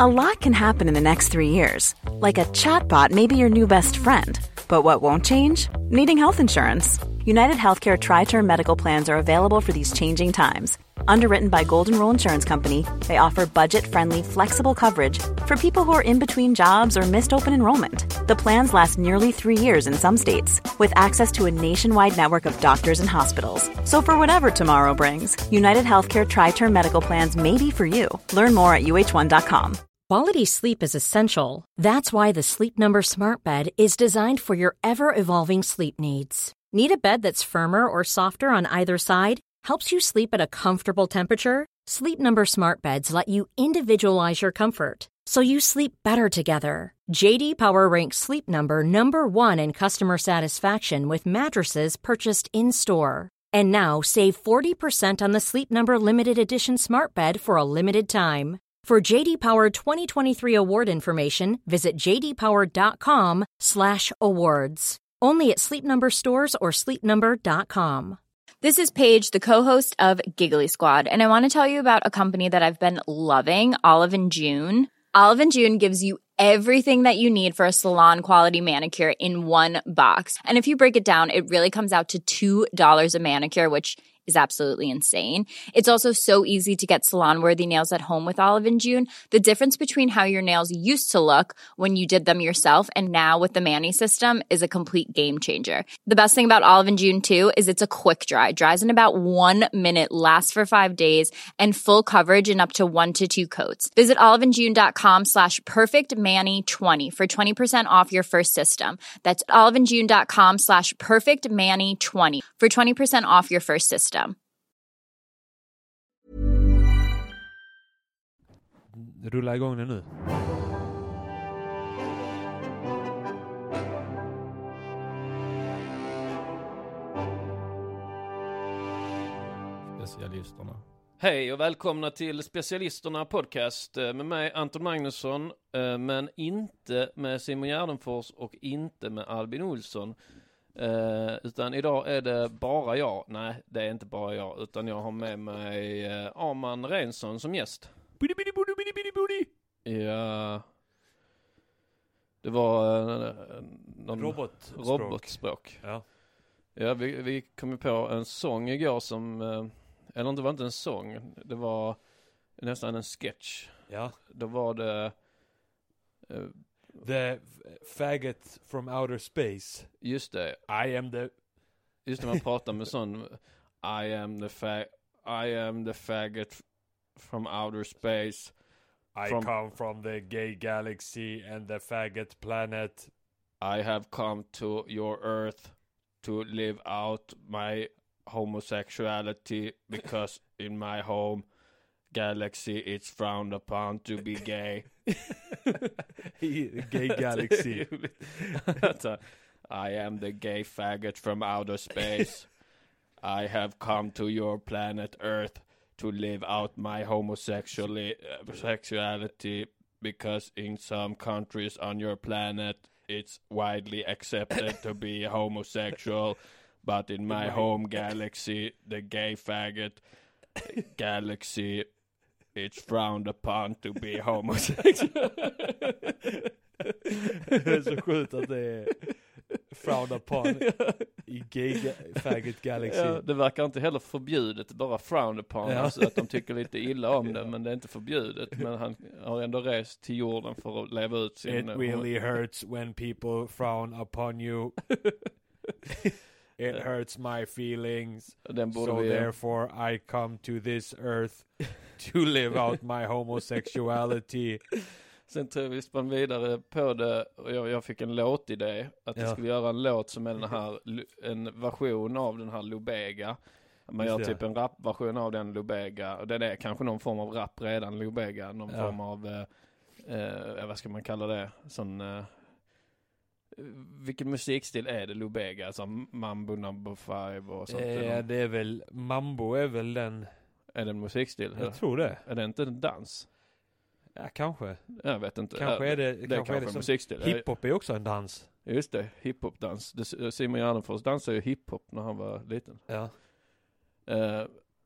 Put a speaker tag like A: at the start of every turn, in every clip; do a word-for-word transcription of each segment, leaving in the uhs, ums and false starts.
A: A lot can happen in the next three years. Like a chatbot may be your new best friend. But what won't change? Needing health insurance. United Healthcare Tri-Term Medical Plans are available for these changing times. Underwritten by Golden Rule Insurance Company, they offer budget-friendly, flexible coverage for people who are in between jobs or missed open enrollment. The plans last nearly three years in some states, with access to a nationwide network of doctors and hospitals. So for whatever tomorrow brings, United Healthcare Tri-Term Medical Plans may be for you. Learn more at U H one dot com.
B: Quality sleep is essential. That's why the Sleep Number Smart Bed is designed for your ever-evolving sleep needs. Need a bed that's firmer or softer on either side? Helps you sleep at a comfortable temperature? Sleep Number Smart Beds let you individualize your comfort, so you sleep better together. J D Power ranks Sleep Number number one in customer satisfaction with mattresses purchased in-store. And now save forty percent on the Sleep Number Limited Edition Smart Bed for a limited time. For J D Power twenty twenty-three award information, visit j d power dot com slash awards. Only at Sleep Number stores or sleep number dot com.
C: This is Paige, the co-host of Giggly Squad, and I want to tell you about a company that I've been loving, Olive and June. Olive and June gives you everything that you need for a salon-quality manicure in one box. And if you break it down, it really comes out to two dollars a manicure, which is absolutely insane. It's also so easy to get salon-worthy nails at home with Olive and June. The difference between how your nails used to look when you did them yourself and now with the Mani system is a complete game changer. The best thing about Olive and June, too, is it's a quick dry. Dries in about one minute, lasts for five days, and full coverage in up to one to two coats. Visit oliveandjune.com slash perfectmani20 for twenty percent off your first system. That's oliveandjune.com slash perfectmani20 for twenty percent off your first system.
D: Rulla igång den nu.
E: Specialisterna. Hej och välkomna till Specialisterna podcast med mig Anton Magnusson, men inte med Simon Gärdenfors och inte med Albin Olsson. Uh, utan idag är det bara jag. Nej, det är inte bara jag, utan jag har med mig uh, Arman Reinsson som gäst.
D: Budi, budi, budi, budi, budi, budi.
E: Ja. Det var uh, någon
D: robotspråk.
E: robotspråk.
D: Ja.
E: Ja, vi, vi kom ju på en sång igår som uh, eller det var inte en sång, det var nästan en sketch.
D: Ja.
E: Då var det uh,
D: The faggot from outer space.
E: Just det.
D: I am the...
E: Just när man pratar med sån... I am the fag... I am the faggot from outer space.
D: I
E: from...
D: come from the gay galaxy and the faggot planet.
E: I have come to your earth to live out my homosexuality because in my home galaxy it's frowned upon to be gay.
D: Gay galaxy.
E: I am the gay faggot from outer space. I have come to your planet Earth to live out my homosexuality because in some countries on your planet it's widely accepted to be homosexual, but in my home galaxy, the gay faggot galaxy, it's frowned upon to be homosexual.
D: Det är så sjukt att det är frowned upon i gay ga- faggot galaxy.
E: Ja, det verkar inte heller förbjudet, bara frowned upon. Ja. Alltså att de tycker lite illa om det, men det är inte förbjudet. Men han har ändå rest till jorden för att leva ut sin...
D: It really hurts when people frown upon you. It hurts my feelings. So vi... therefore I come to this earth to live out my homosexuality.
E: Sen tror vi spann vidare på det och jag, jag fick en låtidé att ja. Jag skulle göra en låt som är den här, en version av den här Lubega. Man gör typ en rapversion av den Lubega, och det är kanske någon form av rap redan, Lubega, någon ja. form av eh, eh, vad ska man kalla det, sån eh, vilken musikstil är det Lubega, alltså Mambo number five och sånt?
D: Eh, det är väl, Mambo är väl den...
E: Är det en musikstil?
D: Jag tror det.
E: Är det inte en dans?
D: Ja, kanske.
E: Jag vet inte.
D: Kanske är det,
E: det
D: kanske
E: kanske
D: är det som
E: musikstil.
D: Hiphop är också en dans.
E: Just det, hiphopdans. Simon Gärdenfors dansade ju hiphop när han var liten.
D: Ja.
E: Uh,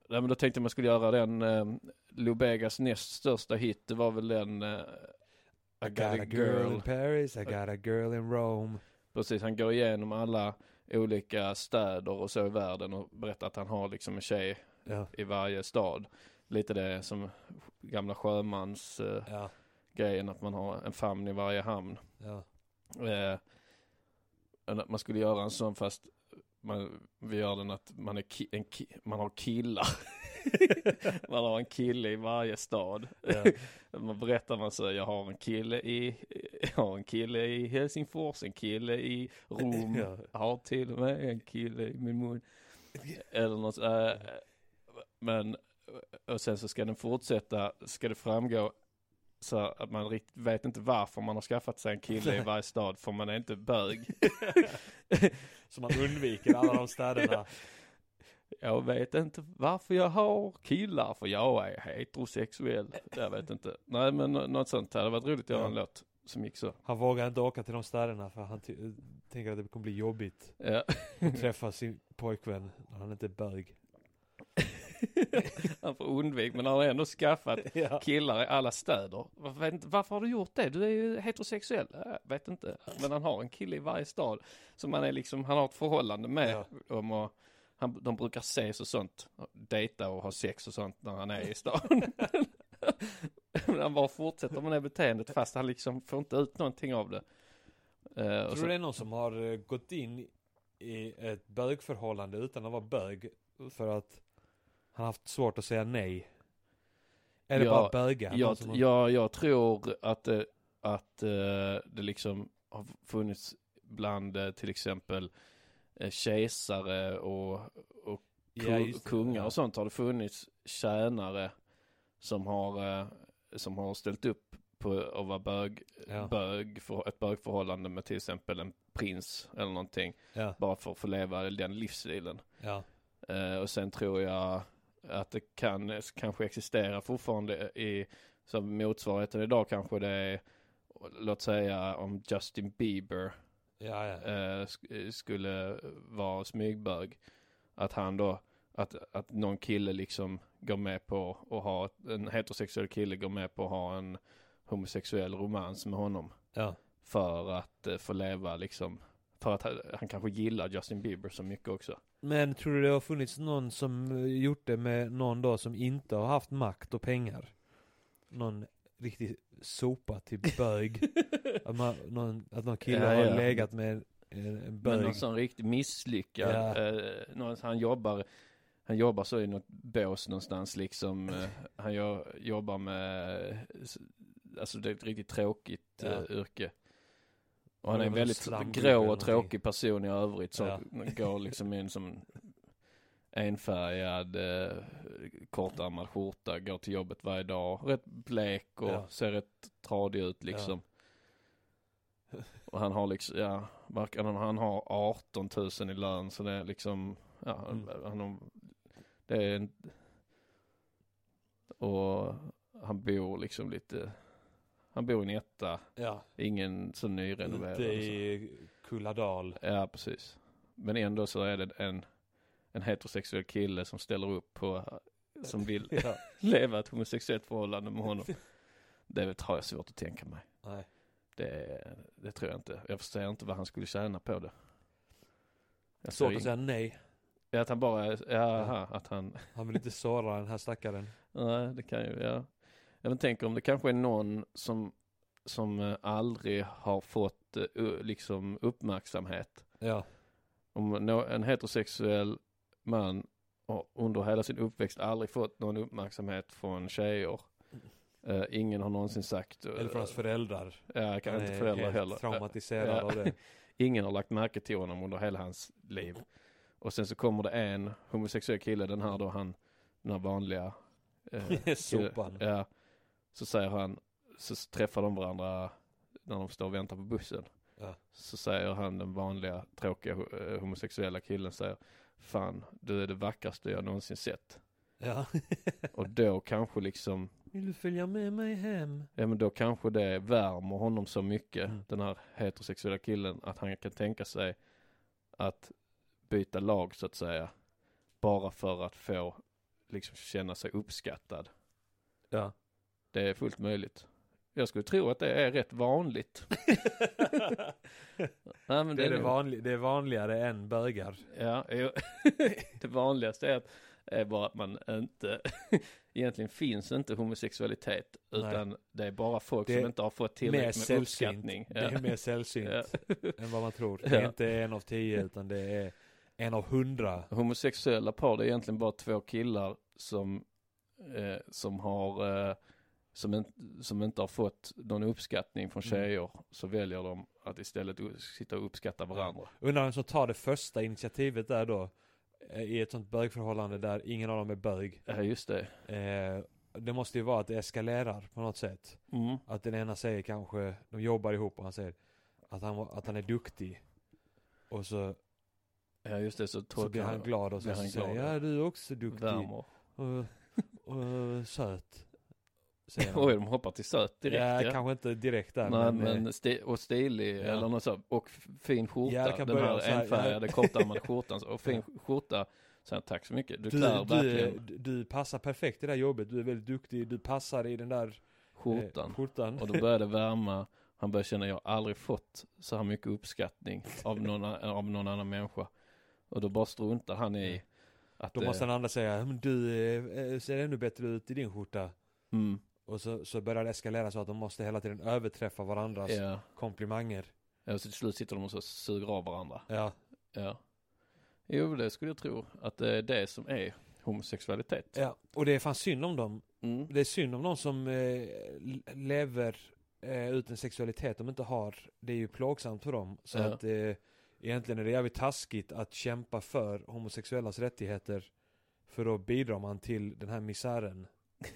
E: Ja, men då tänkte jag man skulle göra den eh, Lubegas näst största hit. Det var väl den eh,
D: I, I got, got a girl, girl in Paris, I got a girl in Rome.
E: Precis, han går igenom alla olika städer och så i världen och berättar att han har liksom en tjej ja. i varje stad. Lite det som gamla sjömans eh, ja. grejen, att man har en famn i varje hamn. Ja. Eh, man skulle göra en sån, fast man, vi gör den att man, är ki, en ki, man har killar. Man har en kille i varje stad. Ja. Man berättar, man säger, jag har en kille i jag har en kille i Helsingfors, en kille i Rom, ja. Jag har till och med en kille i min mun. Eller något. Äh, men och sen så ska den fortsätta, ska det framgå så att man riktigt vet inte varför man har skaffat sig en kille i varje stad, för man är inte bög.
D: Så man undviker alla de städerna.
E: Jag vet inte varför jag har killar, för jag är heterosexuell. Jag vet inte. Nej, men något sånt här. Det var roligt att göra ja. en låt som gick så.
D: Han vågar inte åka till de städerna för han t- tänker att det kommer bli jobbigt. Ja. Att träffa sin pojkvän när han inte är bög.
E: Han får undvika, men han har ändå skaffat ja. killar i alla städer. Varför, varför har du gjort det? Du är ju heterosexuell. Jag vet inte. Men han har en kille i varje stad som han är liksom, han har ett förhållande med. Ja. Om att, han, de brukar ses och sånt. Dejta och ha sex och sånt när han är i stan. Men han bara fortsätter med det beteendet fast han liksom får inte ut någonting av det.
D: Uh, Tror du det är någon som har uh, gått in i ett bögförhållande utan att vara bög för att han har haft svårt att säga nej? Är det ja, bara bögar?
E: Jag,
D: har...
E: ja, jag tror att, uh, att uh, det liksom har funnits bland uh, till exempel uh, kejsare och, och
D: ja,
E: ku- kungar ja. och sånt, har det funnits tjänare som har, uh, som har ställt upp på att vara bög, ja. bög för ett bögförhållande med till exempel en prins eller någonting. Ja. Bara för att få leva den livsstilen. Ja. Uh, och sen tror jag att det kan kanske existera fortfarande i som motsvarigheten idag, kanske det är, låt säga om Justin Bieber ja, ja. Uh, sk- skulle vara smygbög, att han då att, att någon kille liksom går med på att ha en heterosexuell kille går med på att ha en homosexuell romans med honom. Ja. För att uh, få leva liksom, för att han, han kanske gillar Justin Bieber så mycket också.
D: Men tror du det har funnits någon som gjort det med någon då som inte har haft makt och pengar? Någon riktigt sopa till bög. att, man, någon, att någon kille ja, ja. har legat med en, en bög.
E: Men någon sån riktigt misslyckad. Ja. Eh, någon, han jobbar han jobbar så i något bås någonstans liksom. Eh, han gör, jobbar med alltså det är ett riktigt tråkigt ja. eh, yrke. Och han är en väldigt grå och tråkig person i övrigt. Så ja. går liksom in som enfärgad eh, kortärmad skjorta. Går till jobbet varje dag. Rätt blek och ja. ser rätt tradig ut liksom. Ja. Och han har liksom, ja, han har arton tusen i lön. Så det är liksom, ja, mm. han har, det är en, och han bor liksom lite... Han bor i en etta. Ja. Ingen så nyrenoverad.
D: Det är Kulladal.
E: Ja, precis. Men ändå så är det en, en heterosexuell kille som ställer upp på, som vill ja. leva ett homosexuellt förhållande med honom. Det har jag svårt att tänka mig. Nej. Det, det tror jag inte. Jag förstår inte vad han skulle tjäna på det.
D: Jag svårt att säga nej.
E: Ja, att han bara, ja, ja. att han...
D: Han vill inte såra den här stackaren.
E: Nej, det kan ju, ja. Jag tänker om det kanske är någon som, som aldrig har fått uh, liksom uppmärksamhet. Ja. Om no- en heterosexuell man under hela sin uppväxt aldrig fått någon uppmärksamhet från tjejer. Uh, ingen har någonsin sagt... Uh,
D: Eller från hans föräldrar.
E: Ja, kan inte föräldrar heller.
D: Traumatiserad uh, av det.
E: Ingen har lagt märke till honom under hela hans liv. Och sen så kommer det en homosexuell kille, den här då han, den här vanliga...
D: Uh, Sopan.
E: Ja. Så säger han, så träffar de varandra när de står och väntar på bussen. Ja. Så säger han, den vanliga tråkiga homosexuella killen, säger, fan, du är det vackraste jag någonsin sett. Ja. Och då kanske liksom...
D: Vill du följa med mig hem?
E: Ja, men då kanske det värmer honom så mycket, mm. den här heterosexuella killen, att han kan tänka sig att byta lag så att säga. Bara för att få liksom känna sig uppskattad.
D: Ja.
E: Det är fullt möjligt. Jag skulle tro att det är rätt vanligt. Nej, men
D: det, är
E: det,
D: det, vanlig, det är vanligare än bögar.
E: Ja, det vanligaste är, att, är bara att man inte... egentligen finns inte homosexualitet, utan Nej. det är bara folk det som inte har fått tillräckligt med uppskattning.
D: Det är mer sällsynt ja. än vad man tror. Det är ja. inte en av tio, utan det är en av hundra.
E: Homosexuella par, det är egentligen bara två killar som, eh, som har... Eh, Som, en, som inte har fått någon uppskattning från tjejer, mm. så väljer de att istället sitta och uppskatta varandra.
D: Undrar vem som tar det första initiativet där då, i ett sånt bögförhållande där ingen av dem är bög.
E: Ja, just det.
D: Eh, det måste ju vara att det eskalerar på något sätt.
E: Mm.
D: Att den ena säger kanske, de jobbar ihop och han säger att han, att han är duktig. Och så,
E: ja, just det, så,
D: så blir han glad och så, så säger ja, du är också duktig.
E: Värmer.
D: Och, och, och söt.
E: Oj, de hoppar till söt direkt.
D: Ja, ja. Kanske inte direkt där.
E: Nej, men, men sti- och stilig, ja. Eller något så. Och fin skjorta. Ja, den här enfärgade, ja. kortärmade skjortan. Och fin skjorta. Så tack så mycket. Du,
D: du
E: klär
D: du,
E: verkligen.
D: Du, du passar perfekt i det här jobbet. Du är väldigt duktig. Du passar i den där
E: skjortan.
D: Eh, skjortan.
E: Och då började det värma. Han började känna, jag har aldrig fått så här mycket uppskattning av någon, av någon annan människa. Och då bara struntar han i att...
D: Då måste den andra säga, men du eh, ser ännu bättre ut i din skjorta.
E: Mm.
D: Och så, så börjar det eskalera så att de måste hela tiden överträffa varandras ja. komplimanger.
E: Ja, och så till slut sitter de och så suger av varandra.
D: Ja.
E: Ja. Jo, det skulle jag tro. Att det är det som är homosexualitet.
D: Ja, och det är fan synd om dem.
E: Mm.
D: Det är synd om de som eh, lever eh, ut en sexualitet de inte har. Det är ju plågsamt för dem. Så
E: ja.
D: att eh, egentligen är det jävligt taskigt att kämpa för homosexuellas rättigheter. För då bidrar man till den här misären.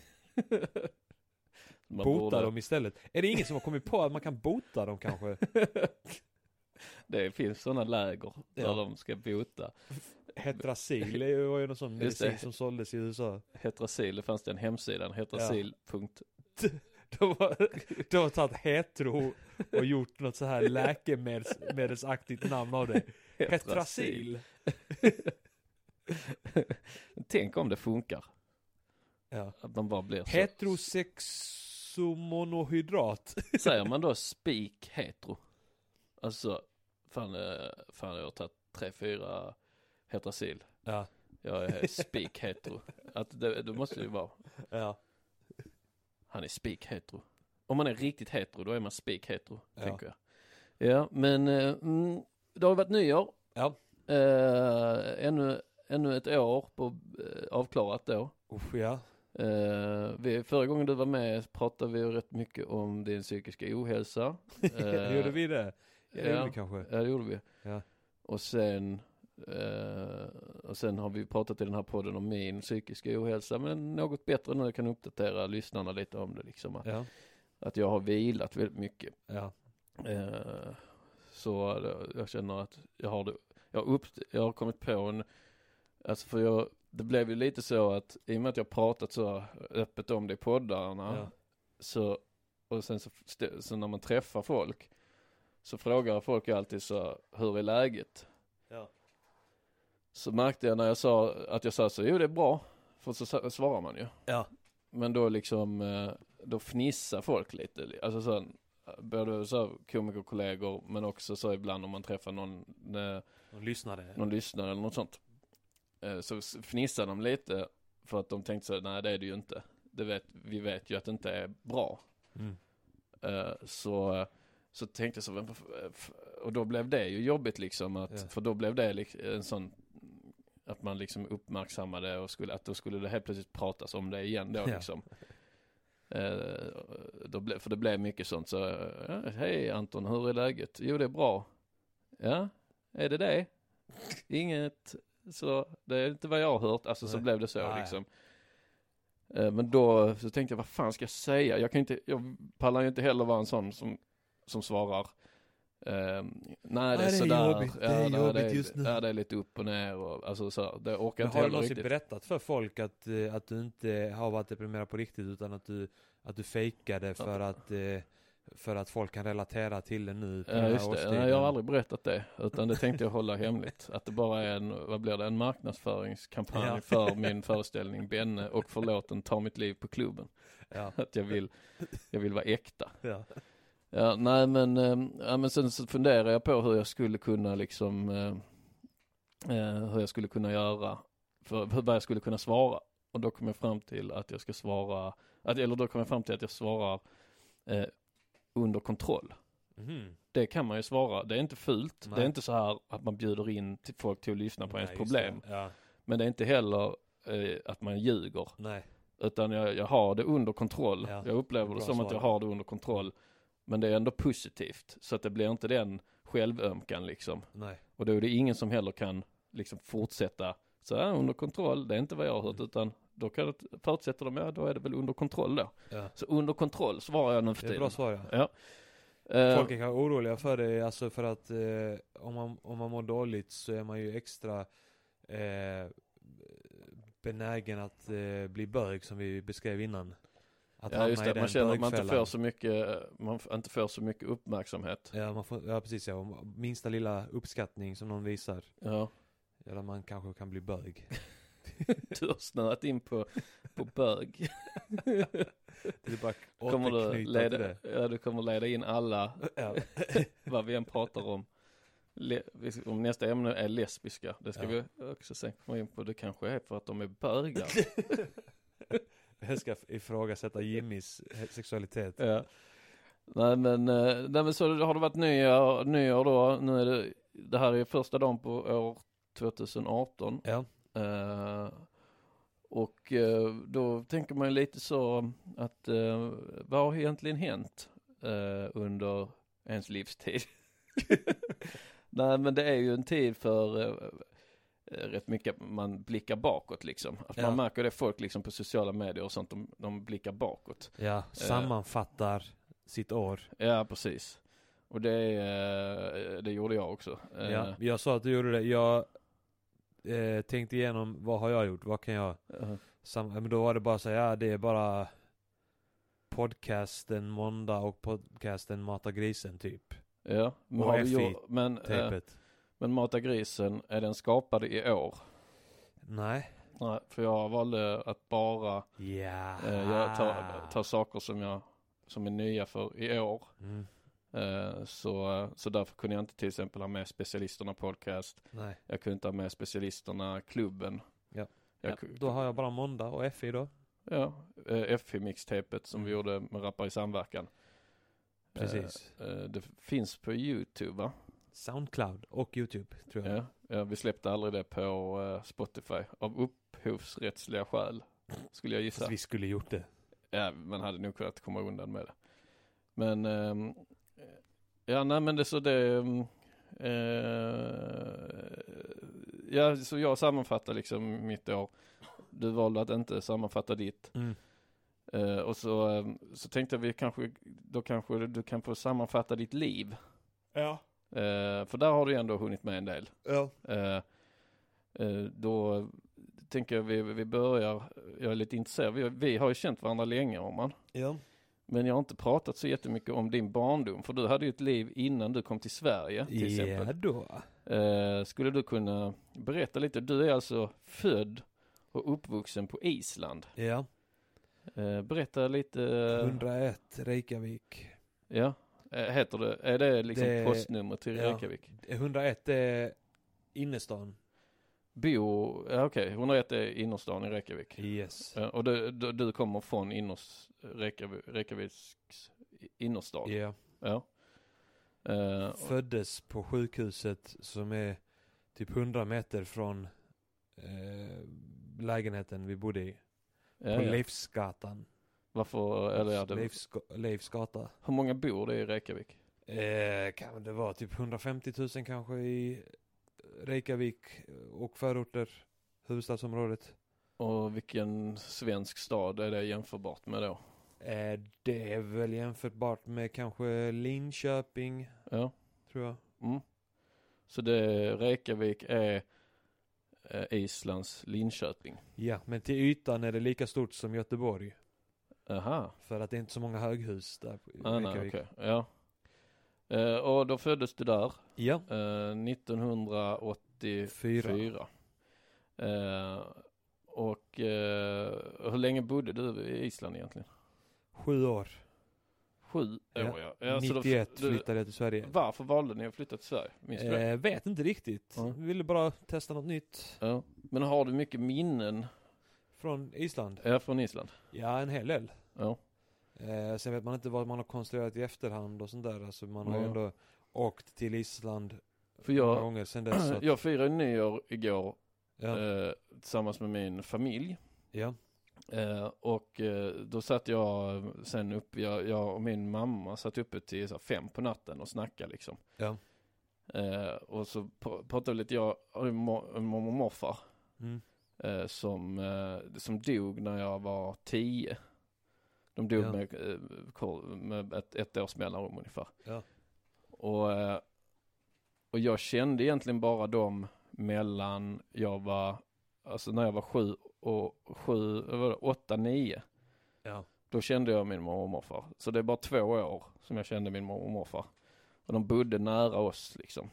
D: Man bota borde... dem istället. Är det ingen som har kommit på att man kan bota dem kanske?
E: Det finns sådana läger där ja. de ska bota.
D: Hetrasil är ju någon sån medicin som såldes i U S A.
E: Hetrasil, det fanns det en hemsida, hetrasil. Ja.
D: De har, de har tagit hetero och gjort något så här läkemedelsaktigt namn av det. Hetrasil.
E: Tänk om det funkar.
D: Ja.
E: Att de bara blir så.
D: Heterosexomonohydrat.
E: Säger man då speak hetero? Alltså, fan, fan jag har tagit tre, fyra hetrasil.
D: Ja.
E: Jag är speak hetero. Att det, det måste ju vara.
D: Ja.
E: Han är speak hetero. Om man är riktigt hetero, då är man speak hetero,
D: ja.
E: tänker jag. Ja, men mm, det har varit nyår.
D: Ja.
E: Uh, ännu, ännu ett år på uh, avklarat då.
D: Uff, ja.
E: Uh, vi, förra gången du var med pratade vi rätt mycket om din psykiska ohälsa.
D: Uh, gjorde vi det? Ja, det gjorde vi kanske.
E: Ja, det gjorde vi.
D: Ja.
E: Och sen uh, och sen har vi pratat i den här podden om min psykiska ohälsa, men något bättre nu, jag kan uppdatera lyssnarna lite om det liksom. Att,
D: ja.
E: att jag har vilat väldigt mycket.
D: Ja.
E: Uh, så uh, jag känner att jag har det, jag har, upp, jag har kommit på en, alltså för jag, det blev ju lite så att i och med att jag pratat så öppet om det i poddarna, ja. så, och sen så, så när man träffar folk så frågar folk alltid så, hur är läget?
D: Ja.
E: Så märkte jag när jag sa att jag sa så, jo det är bra, för så svarar man ju.
D: Ja.
E: Men då liksom, då fnissar folk lite, alltså så, både så komikerkollegor, men också så ibland om man träffar någon, någon
D: lyssnare,
E: någon lyssnare eller något sånt. Så fnissar de lite för att de tänkte så, nej det är det ju inte. Det vet, vi vet ju att det inte är bra.
D: Mm.
E: Så, så tänkte jag så, och då blev det ju jobbigt liksom, att, ja. för då blev det en sån, att man liksom uppmärksammade och skulle, att då skulle det helt plötsligt pratas om det igen då liksom. Ja. Då ble, för det blev mycket sånt så, ja, hej Anton, hur är läget? Jo det är bra. Ja, är det det? Inget... Så det är inte vad jag har hört. Alltså. Nej. Så blev det så. Nej. Liksom. Eh, men då så tänkte jag, vad fan ska jag säga? Jag kan inte, jag pallar ju inte heller vara en sån som, som svarar eh, nej det är sådär.
D: Jobbigt. Det är
E: ja,
D: jobbigt
E: det är,
D: just nu.
E: Ja, det är lite upp och ner. Och, alltså, så, det orkar
D: men
E: inte
D: har
E: heller
D: du någonsin
E: riktigt
D: berättat för folk att, att du inte har varit deprimerad på riktigt, utan att du, att du fejkade för ja. att eh, för att folk kan relatera till det nu på
E: ja,
D: den här
E: just det.
D: årstiden.
E: Nej, jag har aldrig berättat det, utan det tänkte jag hålla hemligt. Att det bara är en, vad blir det, en marknadsföringskampanj ja. för min föreställning Benne och förlåten tar mitt liv på klubben. Ja. Att jag vill, jag vill vara äkta. Ja. Ja, nej men, ja, men sen så funderar jag på hur jag skulle kunna liksom, eh, hur jag skulle kunna göra, för hur jag skulle kunna svara. Och då kom jag fram till att jag ska svara, att, eller då kom jag fram till att jag svarar eh, under kontroll. Mm. Det kan man ju svara. Det är inte fult. Nej. Det är inte så här att man bjuder in till folk till att lyssna på Nej, ens problem. Ja. Men det är inte heller eh, att man ljuger. Nej. Utan jag, jag har det under kontroll. Ja. Jag upplever det som svar. Att jag har det under kontroll. Men det är ändå positivt. Så att det blir inte den självömkan liksom. Nej. Och då är det ingen som heller kan liksom fortsätta så här under kontroll. Det är inte vad jag har hört. Mm. Utan då kan det fortsätta de ja, då är det väl under kontroll då. Ja. Så under kontroll svarar jag nu för tiden.
D: Det är bra svar, ja.
E: Ja.
D: Folk är kanske oroliga för det, alltså för att eh, om, man, om man mår dåligt så är man ju extra eh, benägen att eh, bli bög, som vi beskrev innan. Att
E: ja, just det. Man känner att man inte får så mycket, man inte får så mycket uppmärksamhet.
D: Ja, man får, ja precis. Ja. Minsta lilla uppskattning som någon visar. Ja. Eller man kanske kan bli bög.
E: Du har snöat in på, på bög.
D: Det är bara
E: kommer du leda, det. Ja, du kommer leda in alla ja. vad vi än pratar om. Le, om nästa ämne är lesbiska. Det ska ja. vi också sen komma in på. Det kanske är för att de är bögar.
D: Jag ska ifrågasätta Jimmys sexualitet.
E: Ja. Nej men, nej, men så har det varit nyår, nyår då. Nu är det, det här är första dagen på år tjugo arton. Ja. Uh, och uh, då tänker man lite så att uh, vad har egentligen hänt uh, under ens livstid? Nej men det är ju en tid för uh, rätt mycket man blickar bakåt liksom. Att ja. Man märker det folk liksom på sociala medier och sånt, de, de blickar bakåt.
D: Ja, sammanfattar uh, sitt år.
E: Ja, precis. Och det, uh, det gjorde jag också. Uh,
D: ja, jag sa att du gjorde det. Jag Eh, tänkte igenom vad har jag gjort, vad kan jag uh-huh. sam- men då var det bara att säga ja, det är bara podcasten måndag och podcasten Mata grisen typ.
E: Ja, men, har vi gjort, men, eh, men Mata grisen, är den skapad i år?
D: Nej.
E: Nej, för jag valde att bara yeah. eh, jag ta, ta saker som jag som är nya för i år. Mm. Uh, så, så därför kunde jag inte till exempel ha med specialisterna podcast. Nej. Jag kunde inte ha med specialisterna klubben. Ja.
D: Jag, ja, då har jag bara måndag och F I då.
E: Ja, uh, F I-mixtapet som mm. vi gjorde med Rappar i samverkan.
D: Precis.
E: Uh, uh, det finns på YouTube, va?
D: Soundcloud och YouTube tror jag.
E: Ja, ja vi släppte aldrig det på uh, Spotify av upphovsrättsliga skäl, skulle jag gissa.
D: Fast vi skulle gjort det.
E: Ja, man hade nog kunnat komma undan med det. Men um, ja, nej men det så det eh, ja, så jag sammanfattar liksom mitt år. Du valde att inte sammanfatta ditt. Mm. Eh, och så så tänkte vi kanske då kanske du kan få sammanfatta ditt liv. Ja. Eh, för där har du ändå hunnit med en del. Ja. Eh, eh, då tänker jag vi vi börjar, jag är lite intresserad. Vi, vi har ju känt varandra länge, om man. Ja. Men jag har inte pratat så jättemycket om din barndom. För du hade ju ett liv innan du kom till Sverige till
D: ja,
E: exempel.
D: Då.
E: Eh, skulle du kunna berätta lite? Du är alltså född och uppvuxen på Island.
D: Ja.
E: Eh, berätta lite.
D: hundraett Reykjavik.
E: Ja. Eh, heter det? Är det liksom det, postnummer till ja, Reykjavik?
D: hundraett är innerstan.
E: Bo, ja, okej. Okay. hundraett är innerstan i Reykjavik.
D: Yes.
E: Eh, och du, du, du kommer från inners, Reykjavik, Reykjaviks innerstad.
D: Yeah.
E: Ja.
D: Uh, Föddes på sjukhuset som är typ hundra meter från uh, lägenheten vi bodde i. Ja, på ja. Leifsgatan.
E: Varför? Eller ja, det...
D: Leifs- Leifsgata.
E: Hur många bor det i Reykjavik?
D: Uh, kan det vara typ hundrafemtio tusen kanske i Reykjavik och förorter, huvudstadsområdet.
E: Och vilken svensk stad är det jämförbart med då?
D: Eh, det är väl jämförbart med kanske Linköping, ja. Tror jag.
E: Mm. Så det, Reykjavik är eh, Islands Linköping?
D: Ja, men till ytan är det lika stort som Göteborg.
E: Aha.
D: För att det är inte så många höghus där i
E: ah,
D: Reykjavik.
E: Nej, okay. Ja. Uh, och då föddes du där.
D: Ja.
E: Uh, nittonhundraåttiofyra. Uh, och uh, hur länge bodde du i Island egentligen?
D: Sju år.
E: Sju
D: ja.
E: år, ja. ja
D: nittioett
E: då,
D: flyttade jag till Sverige.
E: Varför valde ni att flytta till Sverige? Minns du det?
D: Eh, vet inte riktigt.
E: Mm.
D: Ville bara testa något nytt.
E: Ja. Men har du mycket minnen?
D: Från Island?
E: Ja, från Island.
D: Ja, en hel del.
E: Ja.
D: Eh, sen vet man inte vad man har konstruerat i efterhand och sånt där. Alltså man har
E: ja.
D: ju ändå åkt till Island
E: För jag,
D: många gånger sen dess. Att...
E: jag firade nyår igår
D: ja.
E: eh, tillsammans med min familj.
D: Ja.
E: Eh, och eh, då satt jag sen upp, jag, jag och min mamma satt uppe till så här, fem på natten och snackade liksom.
D: Ja.
E: Eh, och så pr- pratade lite jag om mormor och morfar.
D: Mm.
E: Eh, som, eh, som dog när jag var tio. De dog
D: ja.
E: med, eh, med ett, ett års mellanrum ungefär.
D: Ja.
E: Och, eh, och jag kände egentligen bara dem mellan jag var, alltså när jag var sju och sju, var åtta, nio.
D: Ja.
E: Då kände jag min mormor och morfar. Så det är bara två år som jag kände min mormor och morfar. Och de bodde nära oss liksom.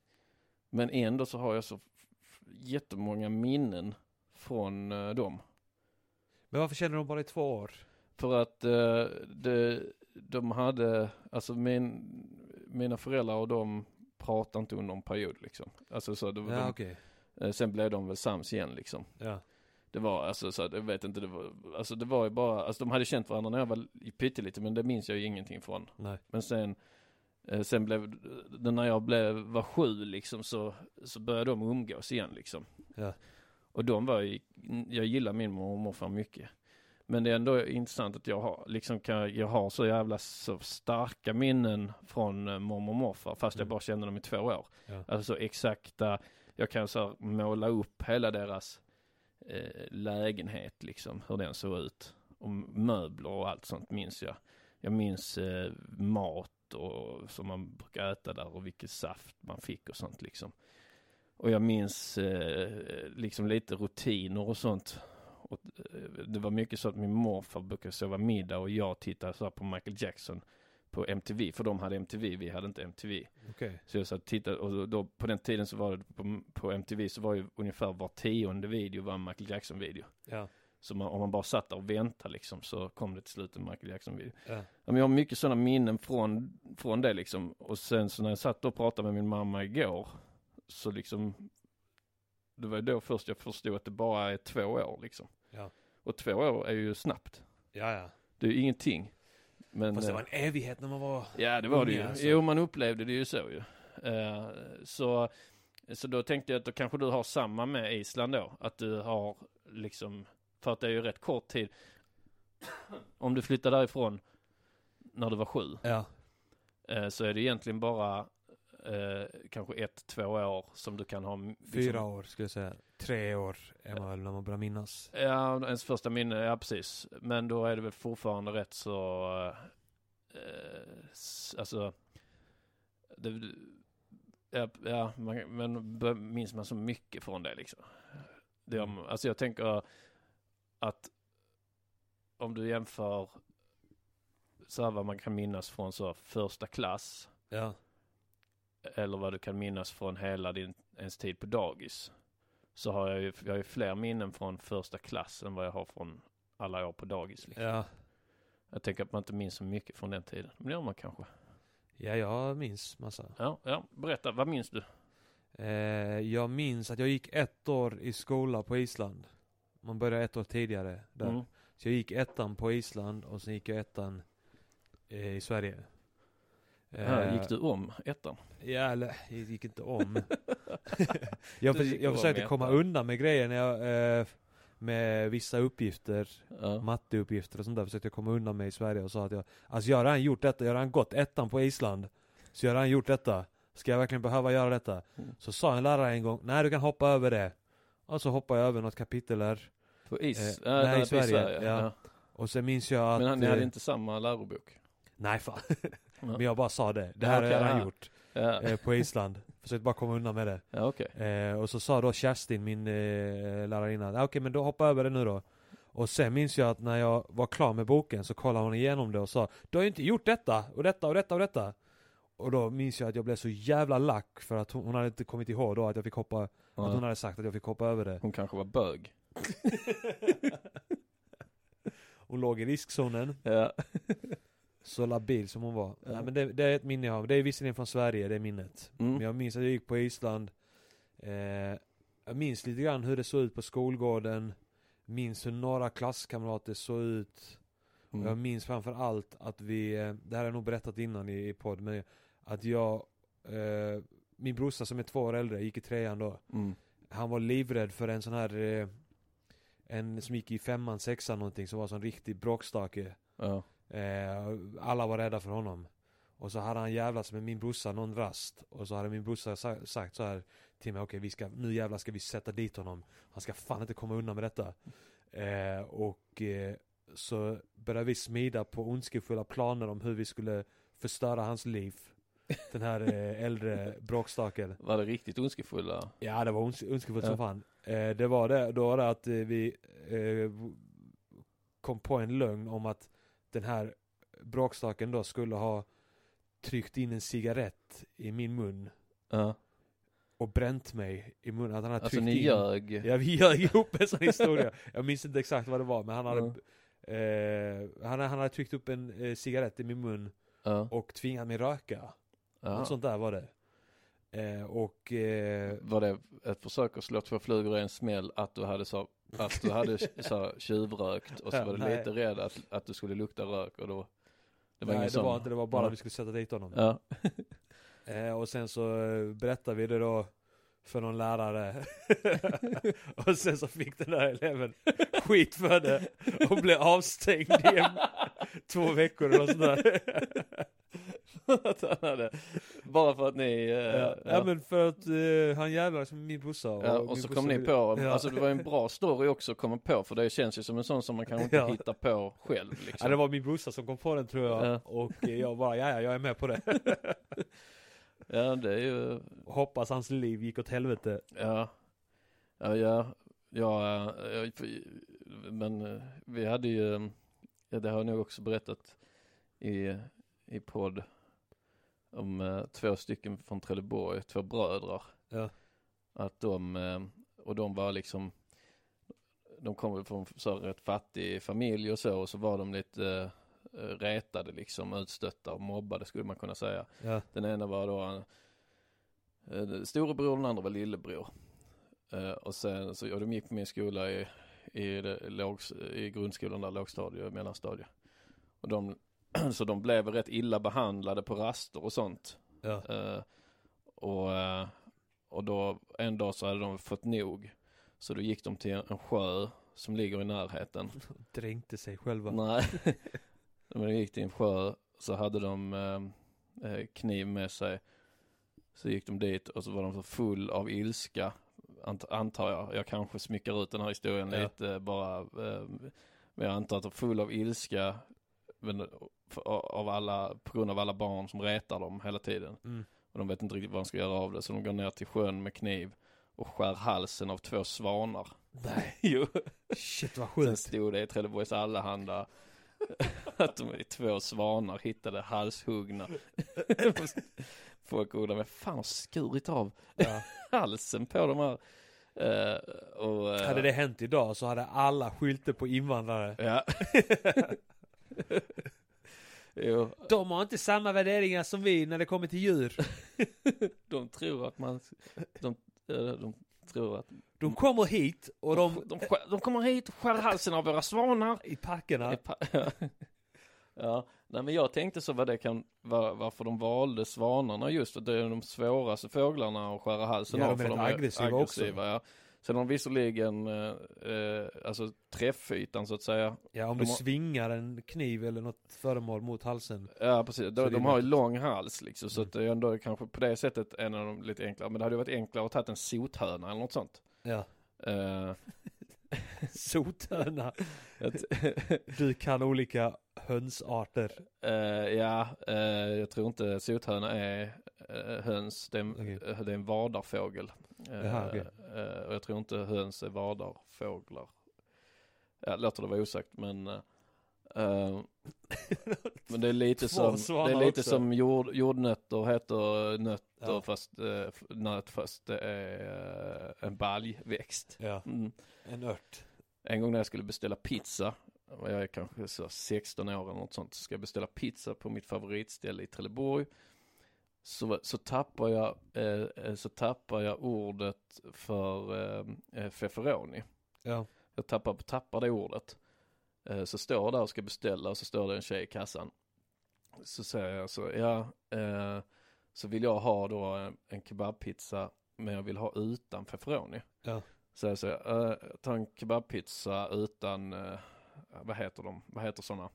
E: Men ändå så har jag så f- jättemånga minnen från uh, dem.
D: Men varför kände de bara i två år?
E: För att uh, det, de hade, alltså min, mina föräldrar och de pratade inte under en period liksom. Alltså så det,
D: ja,
E: de,
D: okay.
E: uh, sen blev de väl sams igen liksom.
D: Ja.
E: Det var alltså så jag vet inte det var alltså det var ju bara alltså de hade känt varandra när jag var pyttelite men det minns jag ju ingenting från.
D: Nej.
E: Men sen eh, sen blev det när jag blev var sju liksom så så började de umgås igen liksom.
D: Ja.
E: Och de var ju, jag gillar min mormor och morfar mycket. Men det är ändå intressant att jag har liksom kan jag har så jävla så starka minnen från eh, mormor och morfar fast mm. jag bara känner dem i två år.
D: Ja.
E: Alltså exakta jag kan så här, måla upp hela deras Eh, lägenhet liksom, hur den såg ut och möbler och allt sånt minns jag. Jag minns eh, mat och som man brukar äta där och vilket saft man fick och sånt liksom. Och jag minns eh, liksom lite rutiner och sånt. Och, eh, det var mycket så att min morfar brukade sova middag och jag tittade så här på Michael Jackson på M T V, för de hade M T V, vi hade inte M T V.
D: Okay.
E: Så jag satt och tittade, och då, på den tiden så var det på, på M T V så var ju ungefär var tionde video var en Michael Jackson-video.
D: Ja.
E: Så man, om man bara satt där och väntade liksom, så kom det till slut en Michael Jackson-video.
D: Ja.
E: Men jag har mycket sådana minnen från, från det liksom. Och sen så när jag satt och pratade med min mamma igår, så liksom, det var då först jag förstod att det bara är två år liksom.
D: Ja. Och
E: två år är ju snabbt.
D: Ja, ja.
E: Det är ju ingenting. Men,
D: fast det var en evighet när man var
E: ja, det var det ju.
D: Alltså.
E: Jo, man upplevde det ju så ju. Uh, så, så då tänkte jag att då kanske du har samma med Island då. Att du har liksom, för att det är ju rätt kort tid. Om du flyttar därifrån när du var sju.
D: Ja.
E: Uh, så är det egentligen bara uh, kanske ett, två år som du kan ha. Liksom,
D: fyra år skulle jag säga. Tre år är man väl när man börjar minnas.
E: Ja, ens första minne, ja precis. Men då är det väl fortfarande rätt så eh, alltså det, ja, ja man, men minns man så mycket från det liksom. Det, om, alltså jag tänker att om du jämför så här vad man kan minnas från så första klass.
D: Ja.
E: Eller vad du kan minnas från hela din ens tid på dagis. Så har jag ju, jag har ju fler minnen från första klass än vad jag har från alla år på dagis. Liksom.
D: Ja.
E: Jag tänker att man inte minns så mycket från den tiden. Men det gör man kanske.
D: Ja, jag minns massa.
E: Ja, ja. Berätta, vad minns du?
D: Eh, jag minns att jag gick ett år i skola på Island. Man började ett år tidigare där. Mm. Så jag gick ettan på Island och sen gick jag ettan eh, i Sverige.
E: Här gick du om ettan?
D: Ja, eller jag gick inte om. jag för, jag försökte komma undan med grejer när jag, eh, med vissa uppgifter, ja. matteuppgifter och sånt där, försökte jag komma undan med i Sverige och sa att jag, alltså jag har redan gjort detta, jag har redan gått ettan på Island, så jag har redan gjort detta. Ska jag verkligen behöva göra detta? Mm. Så sa en lärare en gång, nej du kan hoppa över det. Och så hoppade jag över något kapitel där.
E: På is?
D: Eh, nej, i Sverige. I Sverige ja.
E: Ja.
D: Och sen minns jag att...
E: Men ni hade inte samma lärobok?
D: Nej, fan. Men jag bara sa det. Det här har jag redan gjort. Ja. Eh, på Island. Försökte bara komma undan med det.
E: Ja, okay.
D: eh, och så sa då Kerstin, min eh, lärarinna, ah, okej okay, men då hoppa över det nu då. Och sen minns jag att när jag var klar med boken så kollade hon igenom det och sa, du har ju inte gjort detta och detta och detta och detta. Och då minns jag att jag blev så jävla lack för att hon, hon hade inte kommit ihåg då att jag fick hoppa, ja. att hon hade sagt att jag fick hoppa över det.
E: Hon kanske var bög.
D: Hon låg i riskzonen.
E: Ja.
D: Så labil som hon var. Ja. Nej, men det, det är ett minne jag har. Det är visserligen från Sverige, det är minnet. Mm. Men jag minns att jag gick på Island. Eh, jag minns lite grann hur det såg ut på skolgården. Minns hur några klasskamrater såg ut. Mm. Och jag minns framför allt att vi, det här har jag nog berättat innan i, i podd, men att jag, eh, min brorsa som är två år äldre, gick i trean då. Mm. Han var livrädd för en sån här, eh, en som gick i femman, sexan någonting, som var sån riktig bråkstake. Ja. Eh, alla var rädda för honom. Och så hade han jävlats med min brorsa någon rast. Och så hade min brorsa sa- sagt så här till mig, okej, vi ska, nu jävlar ska vi sätta dit honom. Han ska fan inte komma undan med detta. Eh, och eh, så började vi smida på ondskefulla planer om hur vi skulle förstöra hans liv. Den här eh, äldre bråkstaken.
E: Var det riktigt ondskefulla?
D: Ja, det var ons- ondskefullt ja. som fan. Eh, det var det, då var det att eh, vi eh, kom på en lögn om att den här bråkstaken då skulle ha tryckt in en cigarett i min mun. Ja. Och bränt mig i munnen. Att han hade
E: alltså
D: tryckt
E: ni
D: in.
E: ljög?
D: Ja, vi ljög ihop en sån historia. Jag minns inte exakt vad det var, men han hade, ja. eh, han, han hade tryckt upp en eh, cigarett i min mun ja. och tvingat mig röka. Ja. Något sånt där var det. Eh, och eh,
E: var det ett försök att slå två flugor i en smäll att du hade så att du hade så tjuvrökt och så var du
D: nej.
E: lite rädd att, att du skulle lukta rök och då
D: det var, nej, det
E: sån...
D: var inte, det var bara ja. att vi skulle sätta dit honom.
E: Ja.
D: eh, och sen så berättade vi det då för någon lärare. Och sen så fick den där eleven skit för det och blev avstängd i en, två veckor och sådär.
E: Bara för att ni uh,
D: ja. Ja. ja men för att uh, han jävlar som min brorsa och,
E: ja, och så kom ni på ja. Alltså det var en bra story också att komma på, för det känns ju som en sån som man kanske inte ja. hittar på själv liksom.
D: Ja, det var min brorsa som kom på den tror jag ja. och jag bara ja, ja jag är med på det.
E: Ja, det är ju
D: hoppas hans liv gick åt helvete.
E: Ja. Ja, ja. Ja, ja men vi hade ju ja, det har jag nog också berättat i i podd om uh, två stycken från Trelleborg, två brödrar. Ja. Att de uh, och de var liksom de kom från så rätt fattig familj och så och så var de lite uh, retade liksom, utstötta och mobbade skulle man kunna säga. Ja. Den ena var då uh, storebror, den andra var lillebror. Uh, och sen så och de gick på min skola i i, det, lågs, i grundskolan där, lågstadie och mellanstadie. Och de så de blev rätt illa behandlade på raster och sånt. Ja. Uh, och, uh, och då en dag så hade de fått nog. Så då gick de till en sjö som ligger i närheten.
D: Dränkte sig själva.
E: Nej. De gick till en sjö så hade de uh, kniv med sig. Så gick de dit och så var de så full av ilska. Ant- antar jag. Jag kanske smyckar ut den här historien ja. lite bara. Uh, men jag antar att de full av ilska men, av alla, på grund av alla barn som retar dem hela tiden. Mm. Och de vet inte riktigt vad de ska göra av det. Så de går ner till sjön med kniv och skär halsen av två svanar.
D: Nej.
E: Jo.
D: Shit vad sjukt.
E: Sen stod det i Trelleborgs Allehanda att de är två svanar hittade halshuggna. Folk undrar, men fan har skurit av ja. halsen på de här. Uh, och, uh,
D: hade det hänt idag så hade alla skyltar på invandrare. Ja. Jo. De har inte samma värderingar som vi när det kommer till djur.
E: De tror att man de, de tror att
D: de kommer hit och de
E: de, de, de kommer hit och skär halsen av våra svanar
D: i parkerna. I pa-
E: ja, nej men jag tänkte så vad det kan var, varför de valde svanarna just för det är de svåraste fåglarna att skära halsen
D: ja,
E: av
D: de
E: för de är
D: aggressiva,
E: aggressiva också. Ja. Sen har de visserligen eh, alltså träffytan så att säga.
D: Ja, om
E: de
D: du
E: har...
D: svingar en kniv eller något föremål mot halsen.
E: Ja, precis. De, de har ju lång hals liksom, så mm. att det är ändå kanske på det sättet en av dem lite enklare. Men det hade ju varit enklare att ta en sothöna eller något sånt.
D: Ja.
E: Uh...
D: sothöna. Du kan olika hönsarter.
E: Uh, ja, uh, jag tror inte sothöna är uh, höns. Det är, okay. uh, det är en vardarfågel. Uh, Jaha, okay. uh, och jag tror inte höns är vardarfåglar. Ja, låter det vara osagt, men uh, men det är lite som det är lite också. Som jord, jordnötter heter nötter ja. fast uh, nöt fast det är uh, en baljväxt.
D: Ja. Mm. En ört.
E: En gång när jag skulle beställa pizza, jag är kanske så sexton år eller något sånt, så ska jag beställa pizza på mitt favoritställe i Trelleborg. Så, så tappar jag eh, så tappar jag ordet för eh, pepperoni.
D: Ja.
E: Jag tappar, tappar det ordet. Eh, så står jag där och ska beställa och så står det en tjej i kassan. Så säger jag så, ja, eh, så vill jag ha då en, en kebabpizza, men jag vill ha utan pepperoni.
D: Ja.
E: Så jag säger, eh, ta en kebabpizza utan, eh, vad heter de? Vad heter sådana?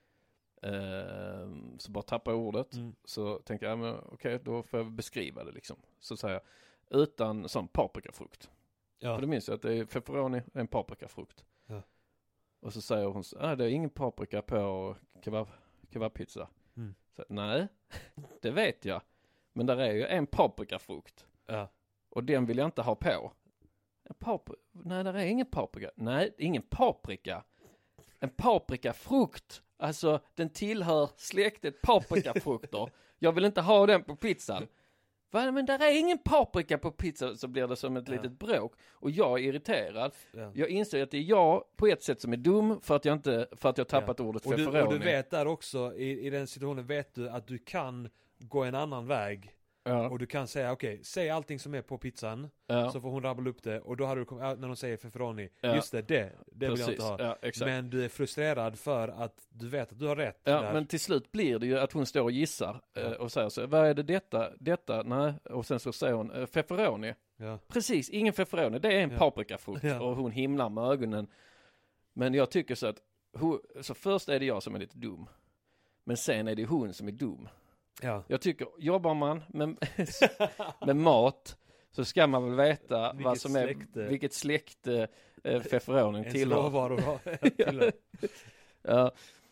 E: Eh, så bara tappar jag ordet. Mm. Så tänker jag, ja, okej, okay, då får jag beskriva det liksom. Så säger jag, utan sån paprikafrukt.
D: Ja.
E: För det minns jag att det är pepperoni, en paprikafrukt.
D: Ja.
E: Och så säger hon, ah, det är ingen paprika på kebab, kebabpizza. Mm. Så, nej, det vet jag. Men där är ju en paprikafrukt.
D: Ja.
E: Och den vill jag inte ha på. En papri- nej, där är ingen paprika. Nej, ingen paprika. En paprikafrukt. Alltså, den tillhör släktet paprikafrukter. Jag vill inte ha den på pizzan. Va? Men där är ingen paprika på pizza. Så blir det som ett ja. litet bråk. Och jag är irriterad. Ja. Jag inser att det är jag på ett sätt som är dum. För att jag inte, för att jag har tappat ja. ordet pepperoni.
D: Och, och du vet där också, i, i den situationen vet du att du kan gå en annan väg. Ja. Och du kan säga, okej, okay, säg allting som är på pizzan. Ja. Så får hon rabbla upp det. Och då hade du kommit, när de säger pepperoni. Ja. Just det, det, det vill jag inte ha.
E: Ja,
D: men du är frustrerad för att du vet att du har rätt.
E: Ja,
D: där.
E: Men till slut blir det ju att hon står och gissar. Ja. Och säger så, vad är det detta? Detta? Nej. Och sen så säger hon, pepperoni. Ja. Precis, ingen pepperoni. Det är en ja. paprikafrukt. Ja. Och hon himlar med ögonen. Men jag tycker så att, hon, så först är det jag som är lite dum. Men sen är det hon som är dum.
D: Ja.
E: Jag tycker, jobbar man med, med mat så ska man väl veta vilket vad som är, släkte. vilket släkte äh, pepperonin tillhör.
D: ja.
E: ja.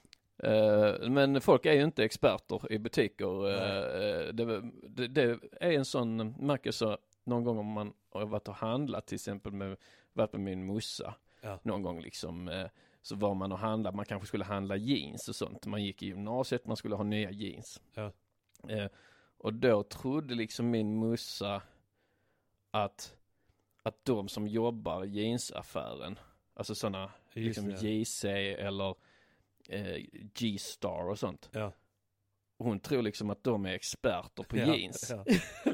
E: Uh, men folk är ju inte experter i butiker. Uh, det, det, det är en sån, märker så någon gång om man har varit och handlat, till exempel med, varit med min mussa. Ja. Någon gång liksom, uh, så var man och handla, man kanske skulle handla jeans och sånt. Man gick i gymnasiet, man skulle ha nya jeans.
D: Ja.
E: Eh, och då trodde liksom min mussa att, att de som jobbar i jeansaffären, alltså sådana liksom J C eller eh, G-Star och sånt.
D: Ja.
E: Hon tror liksom att de är experter på
D: ja,
E: jeans.
D: Ja.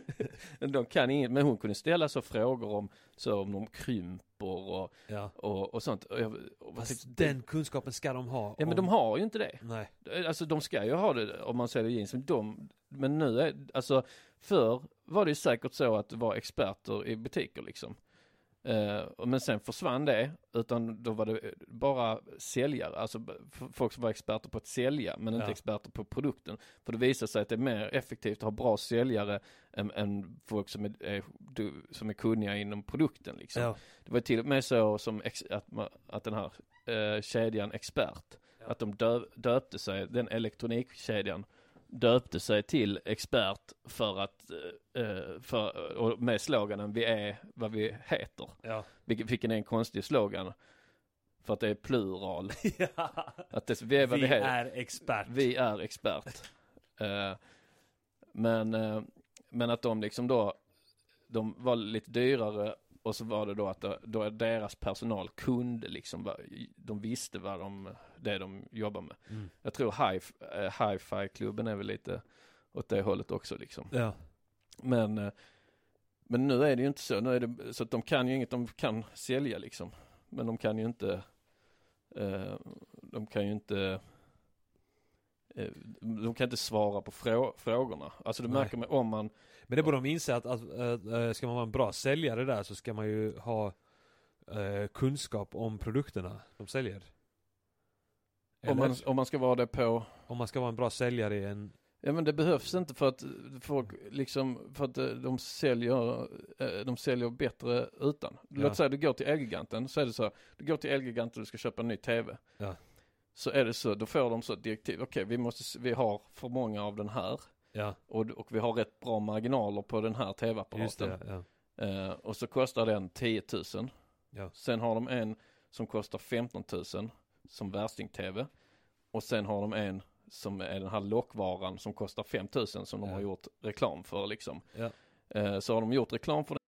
E: De kan inget, men hon kunde ställa så frågor om så om de krymper och,
D: ja.
E: och, och sånt. Och jag, och
D: Fast typ, den kunskapen ska de ha.
E: Ja, om... men de har ju inte det.
D: Nej.
E: Alltså de ska ju ha det om man säljer jeans. Men, de, men nu är, alltså förr var det säkert så att det var experter i butiker liksom. Uh, men sen försvann det, utan då var det bara säljare, alltså folk som var experter på att sälja men inte ja. experter på produkten, för det visar sig att det är mer effektivt att ha bra säljare än, än folk som är, är, som är kunniga inom produkten liksom. Ja. Det var till och med så som ex, att, att den här uh, kedjan Expert, ja. att de dö, döpte sig, den elektronikkedjan döpte sig till Expert för att uh, för, och med sloganen vi är vad vi heter.
D: Ja.
E: Vilket fick en konstig slogan för att det är plural.
D: Ja.
E: Att det, vi är, vad
D: vi
E: vi
D: är expert.
E: Vi är expert. uh, men uh, men att de liksom då de var lite dyrare, och så var det då att då deras personal kunde liksom, de visste vad de, det de jobbar med. Mm. Jag tror hi- uh, Hi-Fi-klubben är väl lite åt det hållet också liksom.
D: Ja.
E: Men, uh, men nu är det ju inte så. Nu är det, så att de kan ju inget, de kan sälja liksom. Men de kan ju inte, uh, de kan ju inte, uh, de kan inte svara på frå- frågorna. Alltså det Nej. märker man om man.
D: Men det borde de inse att, att äh, ska man vara en bra säljare där, så ska man ju ha äh, kunskap om produkterna de säljer.
E: Om man, om man ska vara det på...
D: Om man ska vara en bra säljare i en...
E: Ja, men det behövs inte, för att folk liksom, för att de säljer de säljer bättre utan. Låt ja. säga du går till Elgiganten, så är det så. Du går till Elgiganten och du ska köpa en ny tv.
D: Ja.
E: Så är det så, då får de så direktiv. Okej, okay, vi måste vi har för många av den här.
D: Ja.
E: Och, och vi har rätt bra marginaler på den här tv-apparaten.
D: Just det, ja.
E: Uh, och så kostar den tio tusen.
D: Ja.
E: Sen har de en som kostar femton tusen som värsting-tv. Och sen har de en som är den här lockvaran som kostar fem tusen som de ja. har gjort reklam för liksom. Ja. Eh, så har de gjort reklam för.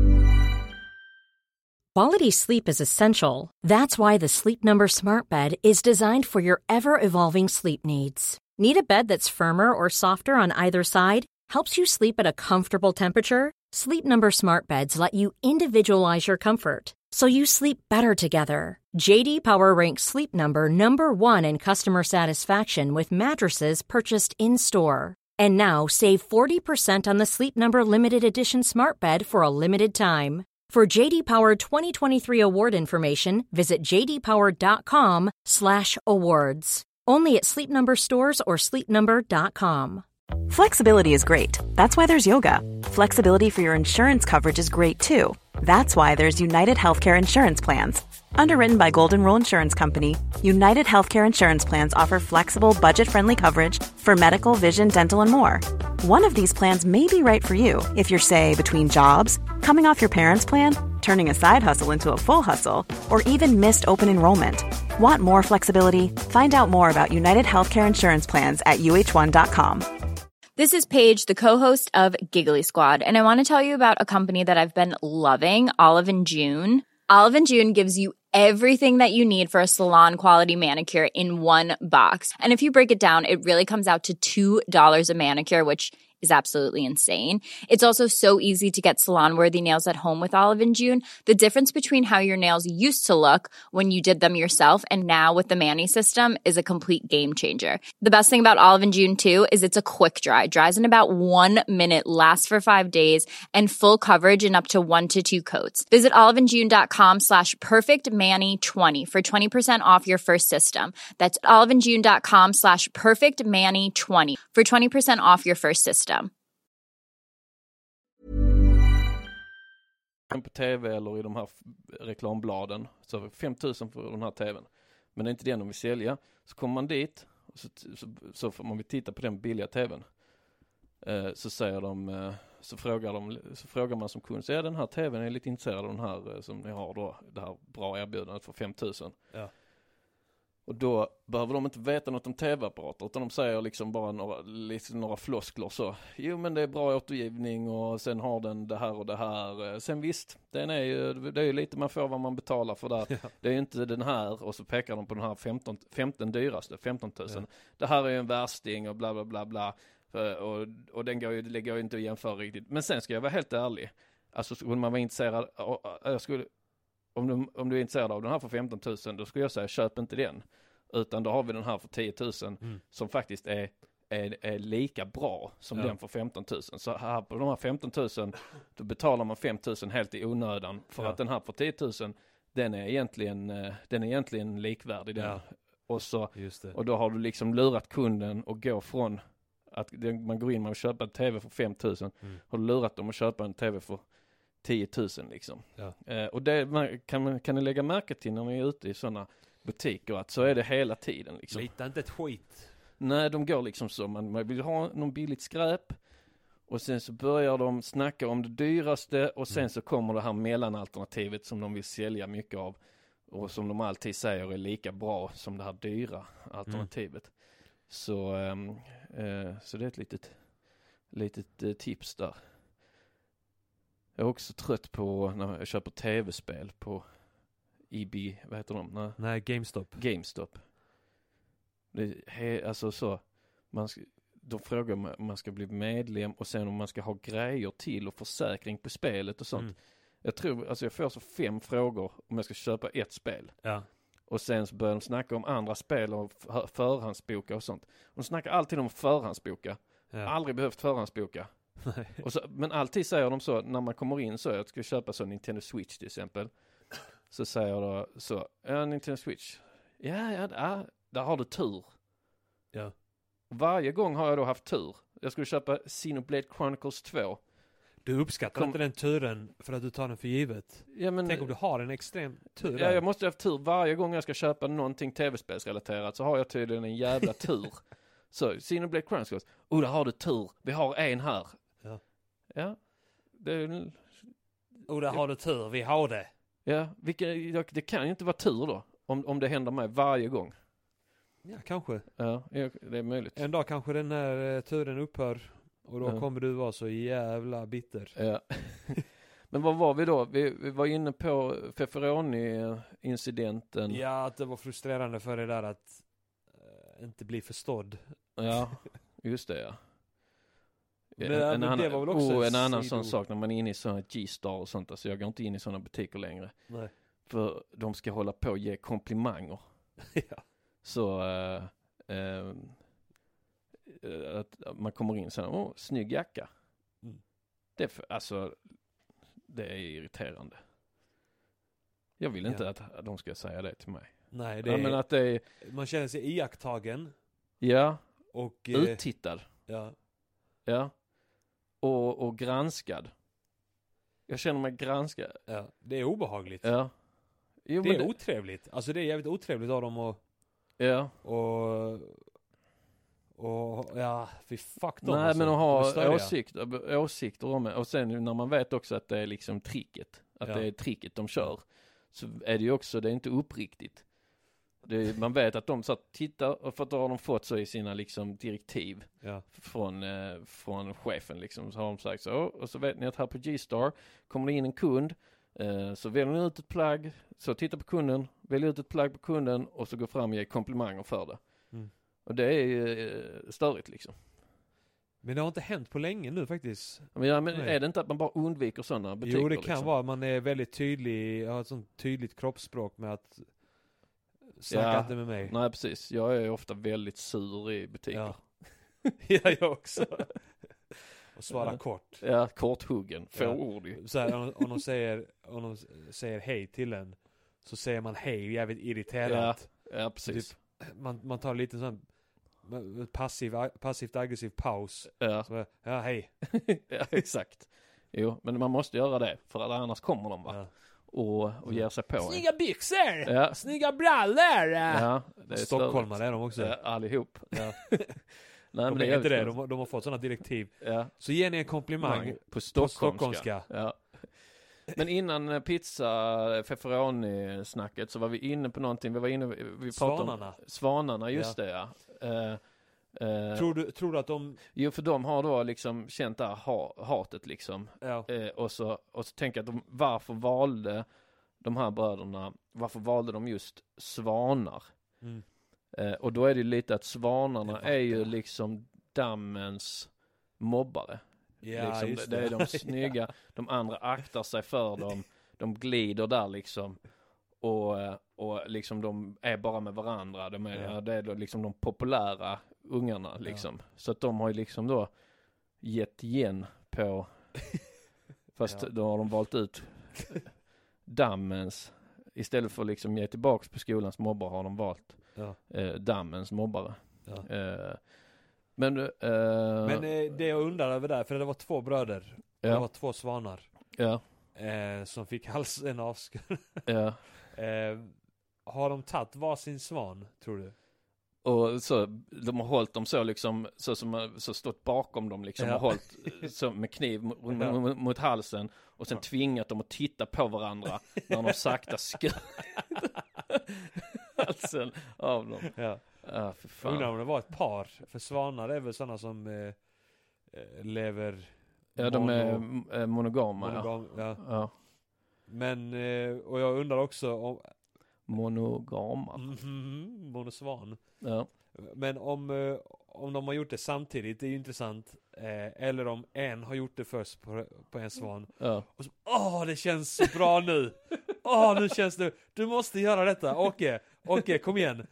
B: Quality sleep is essential. That's why the Sleep Number Smart Bed is designed for your ever-evolving sleep needs. Need a bed that's firmer or softer on either side? Helps you sleep at a comfortable temperature? Sleep Number Smart Beds let you individualize your comfort, so you sleep better together. J D Power ranks Sleep Number number one in customer satisfaction with mattresses purchased in-store. And now, save forty percent on the Sleep Number Limited Edition Smart Bed for a limited time. For J D Power twenty twenty-three award information, visit j d power dot com slash awards. Only at Sleep Number stores or sleep number dot com.
A: Flexibility is great. That's why there's yoga. Flexibility for your insurance coverage is great too. That's why there's United Healthcare Insurance Plans. Underwritten by Golden Rule Insurance Company, United Healthcare Insurance Plans offer flexible, budget-friendly coverage for medical, vision, dental, and more. One of these plans may be right for you if you're, say, between jobs, coming off your parents' plan, turning a side hustle into a full hustle, or even missed open enrollment. Want more flexibility? Find out more about United Healthcare Insurance Plans at u h one dot com.
C: This is Paige, the co-host of Giggly Squad, and I want to tell you about a company that I've been loving, Olive and June. Olive and June gives you everything that you need for a salon-quality manicure in one box. And if you break it down, it really comes out to two dollars a manicure, which is absolutely insane. It's also so easy to get salon-worthy nails at home with Olive and June. The difference between how your nails used to look when you did them yourself and now with the Mani system is a complete game changer. The best thing about Olive and June, too, is it's a quick dry. Dries in about one minute, lasts for five days, and full coverage in up to one to two coats. Visit oliveandjune.com slash perfectmani20 for twenty percent off your first system. That's oliveandjune.com slash perfectmani20 for twenty percent off your first system.
E: På tv eller i de här reklambladen så fem tusen för den här tvn. Men det är inte den de vill sälja. Så kommer man dit och så, så, så får man vill titta på den billiga tvn. Eh, så säger de eh, så frågar de så frågar man som kund så är den här tvn är lite intresserad av den här eh, som ni har då det här bra erbjudandet för fem tusen. Ja. Och då behöver de inte veta något om tv-apparater utan de säger liksom bara några, liksom några floskler så. Jo men det är bra återgivning och sen har den det här och det här. Sen visst, den är ju, det är ju lite man får vad man betalar för där. Ja. Det är ju inte den här och så pekar de på den här femton, femton dyraste, femton tusen. Ja. Det här är ju en värsting och bla bla bla bla. Och, och den går ju, det går ju inte att jämföra riktigt. Men sen ska jag vara helt ärlig. Alltså skulle man vara intresserad, jag skulle... Om du, om du är intresserad av den här för femton tusen då skulle jag säga köp inte den. Utan då har vi den här för tio tusen mm. som faktiskt är, är, är lika bra som ja. den för femton tusen. Så här på de här femton tusen då betalar man fem tusen helt i onödan. För ja. att den här för tio tusen den är egentligen, den är egentligen likvärdig. Den. Ja. Och, så, och då har du liksom lurat kunden och gå från att man går in och köper en tv för fem tusen. Mm. Har du lurat dem att köpa en tv för tio tusen liksom. Ja. Eh, och det man, kan, man, kan ni lägga märke till när ni är ute i sådana butiker att så är det hela tiden. Liksom.
D: Lita inte ett skit.
E: Nej, de går liksom så. Man, man vill ha någon billigt skräp och sen så börjar de snacka om det dyraste och sen mm. så kommer det här mellanalternativet som de vill sälja mycket av och som de alltid säger är lika bra som det här dyra alternativet. Mm. Så, ähm, äh, så det är ett litet, litet äh, tips där. Jag är också trött på när jag köper tv-spel på E B, vad heter de? Nej,
D: Nej GameStop.
E: GameStop. Det är alltså så, man ska, de frågar om man ska bli medlem och sen om man ska ha grejer till och försäkring på spelet och sånt. Mm. Jag tror, alltså jag får så fem frågor om jag ska köpa ett spel. Ja. Och sen så börjar de snacka om andra spel och förhandsboka och sånt. Och de snackar alltid om förhandsboka. Ja. Aldrig behövt förhandsboka. Och så, men alltid säger de så när man kommer in så jag ska köpa så Nintendo Switch till exempel så säger de så ja Nintendo Switch ja ja där, där har du tur ja. Varje gång har jag då haft tur. Jag skulle köpa Xenoblade Chronicles två.
D: Du uppskattar Kom... inte den turen för att du tar den för givet. Ja, men... Tänk om du har en extrem tur.
E: Ja, jag måste ha haft tur. Varje gång jag ska köpa någonting tv-spelsrelaterat så har jag tydligen en jävla tur. Så, Xenoblade Chronicles. Och där har du tur. Vi har en här. Ja. Ja. Det är...
D: Och där har du tur. Vi har det.
E: Ja, vilka, det kan ju inte vara tur då. Om, om det händer mig varje gång.
D: Ja, kanske.
E: Ja, det är möjligt.
D: En dag kanske den här turen upphör. Och då
E: ja.
D: kommer du vara så jävla bitter.
E: Ja. Men vad var vi då? Vi, vi var inne på Feferoni-incidenten.
D: Ja, att det var frustrerande för det där att uh, inte bli förstådd.
E: Ja, just det, ja.
D: Men,
E: en, en
D: men
E: annan,
D: det var väl också
E: oh, en
D: en
E: annan
D: sido.
E: sån sak när man är inne i sådana G-Star och sånt. Alltså jag går inte in i sådana butiker längre.
D: Nej.
E: För de ska hålla på och ge komplimanger.
D: Ja.
E: Så uh, uh, att man kommer in så här, åh, snygg jacka.
D: Mm.
E: Det är för, alltså det är irriterande. Jag vill inte ja. att de ska säga det till mig.
D: Nej, det
E: ja,
D: är,
E: men att det är,
D: man känner sig iakttagen.
E: Ja.
D: Och
E: eh, uttittad.
D: Ja.
E: Ja. Och, och granskad. Jag känner mig granskad.
D: Ja, det är obehagligt.
E: Ja. Jo,
D: det är
E: det...
D: otrevligt. Alltså det är jävligt otrevligt av dem att
E: Ja.
D: Och och ja, fy fuck dem.
E: Nej,
D: alltså.
E: men att ha åsikter, åsikter om det. Och sen när man vet också att det är liksom tricket. Att ja. det är tricket de kör. Så är det ju också, det är inte uppriktigt. Det är, man vet att de så att titta, och för att då har de fått så i sina liksom direktiv
D: ja.
E: från, eh, från chefen liksom. Så har de sagt så, och så vet ni att här på G-Star kommer det in en kund. Eh, så väljer ni ut ett plagg, så titta på kunden, välj ut ett plagg på kunden och så går fram och ger komplimanger för det.
D: Mm.
E: Och det är ju eh, störigt liksom.
D: Men det har inte hänt på länge nu faktiskt.
E: Men, ja, men är det inte att man bara undviker sådana butiker?
D: Jo, det kan
E: liksom?
D: vara. Man är väldigt tydlig, har ett sånt tydligt kroppsspråk med att snacka
E: ja,
D: inte med mig.
E: Nej, precis. Jag är ofta väldigt sur i butiker.
D: Ja, ja jag också. Och svara
E: ja. kort. Ja, korthuggen. Få
D: ja.
E: ord ju.
D: Så här, om, om, de säger, om de säger hej till en, så säger man hej jävligt irriterat.
E: Ja, ja precis.
D: Typ, man, man tar lite sån passiv, passivt aggressiv paus.
E: Ja.
D: Så, ja, hej.
E: Ja, exakt. Jo, men man måste göra det. För att annars kommer de, va? Ja. Och, och ger sig på.
D: Snygga en. byxor!
E: Ja.
D: Snygga brallor!
E: Ja,
D: det är Stockholmare är de också.
E: Ja, allihop. Ja.
D: Nej, men de det är inte det. De, de har fått sådana direktiv.
E: Ja.
D: Så ge ni en komplimang
E: Nej, på
D: stockholmska.
E: På stockholmska. Ja. Men innan pizza Feferoni-snacket så var vi inne på någonting. Vi var inne, vi pratade
D: Svanarna.
E: Om Svanarna, just ja. det ja. Uh,
D: uh, tror, du, tror du att de...
E: Jo, för de har då liksom känt det här ha, hatet liksom.
D: Ja.
E: Uh, och, så, och så tänker jag att de, varför valde de här bröderna, varför valde de just svanar? Mm. Uh, och då är det lite att svanarna är ju liksom dammens mobbare.
D: Ja,
E: liksom,
D: just
E: det.
D: det.
E: det är de snygga, de andra aktar sig för dem, de glider där liksom och, och liksom de är bara med varandra, de är, ja. det är liksom de populära ungarna liksom, ja. Så att de har ju liksom då gett igen på fast ja. Då har de valt ut dammens istället för liksom ge tillbaks på skolans mobbare har de valt ja. eh, dammens mobbare ja. eh, Men, uh,
D: Men eh, det jag undrar över där, för det var två bröder. Ja. Det var två svanar.
E: Ja.
D: Eh, som fick halsen avskuren.
E: Ja.
D: eh, har de tagit varsin svan, tror du?
E: Och så, de har hållit dem så liksom, så som så stått bakom dem liksom, ja. Och hållit så med kniv mot, ja. mot, mot halsen. Och sen ja. Tvingat dem att titta på varandra när de sakta skurit halsen av dem.
D: Ja.
E: Ah, för fan.
D: Undrar om det var ett par. För svanar är väl sådana som eh, lever
E: Ja, de är mono, monogama.
D: monogam, ja.
E: Ja. Ja.
D: Men, eh, och jag undrar också om
E: monogama.
D: Mm-hmm, monosvan.
E: Ja.
D: Men om, eh, om de har gjort det samtidigt, det är ju intressant. Eh, eller om en har gjort det först på, på en svan.
E: Ja.
D: Och så, åh, det känns så bra nu. Åh, nu känns det. Du måste göra detta. Åke, Åke, kom igen.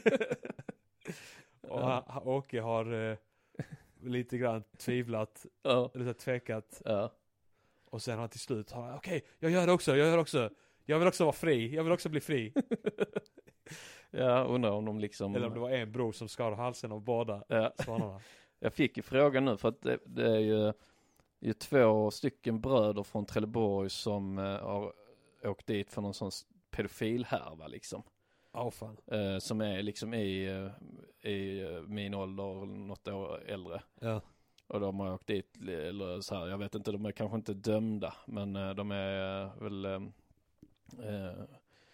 D: Och ja. Åke har eh, lite grann tvivlat.
E: Ja.
D: Eller tvekat.
E: Ja.
D: Och sen har han till slut, okej, okay, jag gör det också, jag gör det också. Jag vill också vara fri, jag vill också bli fri.
E: Ja, undrar om de liksom...
D: Eller om det var en bror som skar halsen av båda
E: ja.
D: svanarna.
E: Jag fick ju frågan nu för att det, det är ju, ju två stycken bröder från Trelleborg som uh, har åkt dit för någon sån pedofilhärva liksom.
D: Oh, fan.
E: Uh, som är liksom i, uh, i uh, min ålder, något år äldre.
D: Ja.
E: Och de har åkt dit, eller så här, jag vet inte, de är kanske inte dömda, men uh, de är uh, väl... Um, Eh,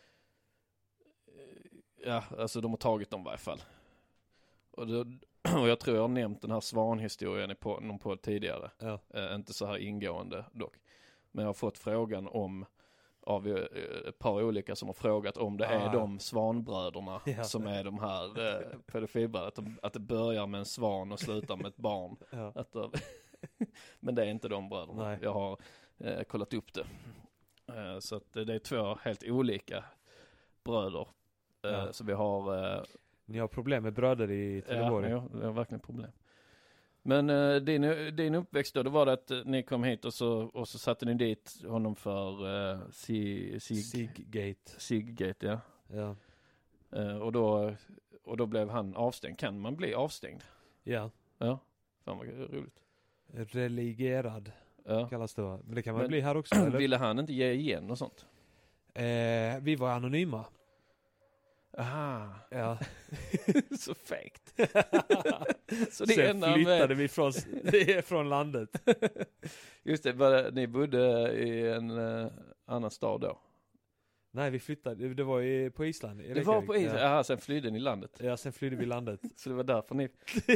E: ja, alltså de har tagit dem i varje fall. Och, det, och jag tror jag har nämnt den här svanhistorien i på, någon på tidigare.
D: Ja.
E: Eh, inte så här ingående dock. Men jag har fått frågan om av eh, ett par olika som har frågat om det ah. är de svanbröderna ja. som är de här eh, pedofilbröderna. Att, de, att det börjar med en svan och slutar med ett barn. Ja. Att, men det är inte de bröderna. Nej. Jag har eh, kollat upp det. Eh, så att det, det är två helt olika bröder. Eh, ja. Så vi har... Eh,
D: Ni har problem med bröder i Trelleborg.
E: Ja, vi har verkligen problem. Men uh, din, din uppväxt då, då var det att uh, ni kom hit och så, och så satte ni dit honom för uh, Sig, Sig,
D: Siggate.
E: Siggate, ja.
D: ja.
E: Uh, och, då, och då blev han avstängd. Kan man bli avstängd?
D: Ja.
E: Ja, fan vad roligt.
D: Religerad
E: ja.
D: kallas det. Men det kan man
E: Men,
D: bli här också, eller?
E: Ville han inte ge igen och sånt?
D: Eh, vi var anonyma.
E: Aha.
D: Ja.
E: Så fakt. Så det
D: sen
E: enda
D: flyttade
E: med...
D: vi från, det är från landet.
E: Just det, bara, ni bodde i en uh, annan stad då?
D: Nej, vi flyttade, det var i, på Island.
E: Det var på Island, ja. Aha, sen flydde ni landet.
D: Ja, sen flydde vi landet.
E: Så det var därför ni...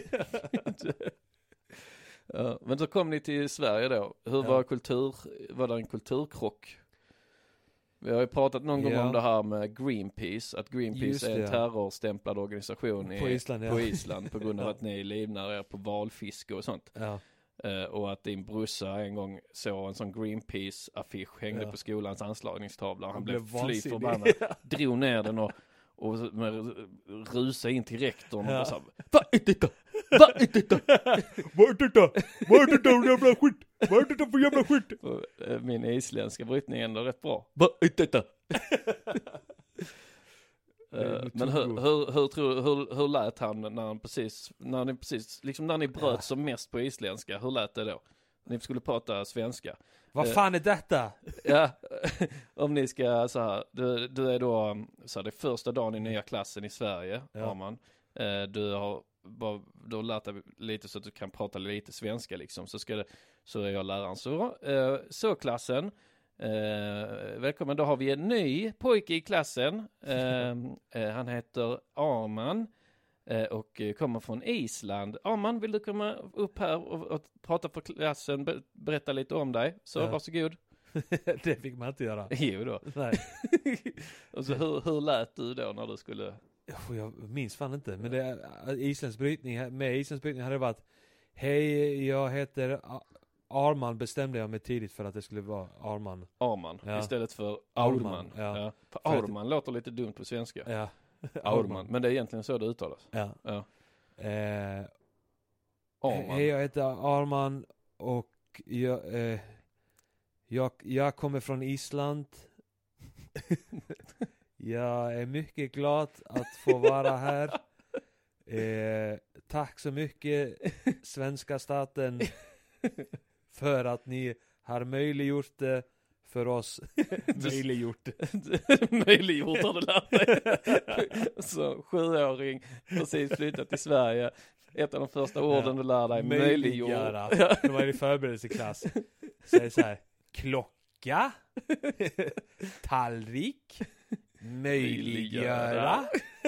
E: ja, men så kom ni till Sverige då. Hur ja. var kultur, var det en kulturkrock? Vi har ju pratat någon gång ja. om det här med Greenpeace. Att Greenpeace Just är en det. terrorstämplad organisation i, på Island, ja. på, Island på grund av att ni livnar er på valfiske och sånt.
D: Ja.
E: Uh, och att din brorsa en gång såg en sån Greenpeace-affisch hängde ja. på skolans anslagstavla. Han, Han blev fly förbannad. Drog ner den och, och med, rusa in till rektorn ja. och sa: vad är detta? Vad är detta?
D: Vad är detta? Vad är detta för jävla skit? Vad är detta för jävla skit?
E: Och, uh, min isländska brytning är ändå rätt bra. Vad är detta? uh, men hur, hur, hur, tror, hur, hur lät han när han precis, när ni precis, liksom när ni bröt ja. som mest på isländska, hur lät det då? Ni skulle prata svenska.
D: Vad uh, fan är detta?
E: Ja, om ni ska så här, du, du är då så här, det är första dagen i nya klassen i Sverige, ja. har man. Uh, du har bara, du har lärt dig lite så att du kan prata lite svenska liksom, så ska det, så är jag läraren. Så, uh, så klassen, uh, välkommen, då har vi en ny pojke i klassen. Uh, uh, han heter Arman uh, och kommer från Island. Arman, vill du komma upp här och, och prata för klassen, be, berätta lite om dig? Så ja. varsågod.
D: Det fick man inte göra.
E: Jo då.
D: Nej.
E: Och så hur, hur lät du då när du skulle...
D: Jag minns fan inte, men det är Islands brytning, med Islands brytning hade det varit: hej, jag heter Arman, bestämde jag mig tidigt för att det skulle vara Arman.
E: Arman, ja. istället för
D: Aurman.
E: Aurman.
D: Ja.
E: Ja. För Aurman låter lite dumt på svenska.
D: Ja.
E: Aurman, men det är egentligen så det uttalas.
D: Ja.
E: Ja.
D: Eh,
E: Arman.
D: Hej, jag heter Arman och jag, eh, jag, jag kommer från Island. Jag är mycket glad att få vara här. Eh, tack så mycket, svenska staten, för att ni har möjliggjort det för oss. möjliggjort.
E: möjliggjort har du lärt dig. Så sjuåring, precis flyttat till Sverige. Ett av de första orden ja. du lär dig, möjliggjort.
D: Ja. De var i förberedelseklass. Säger så här: klocka, tallrik, möjliggöra.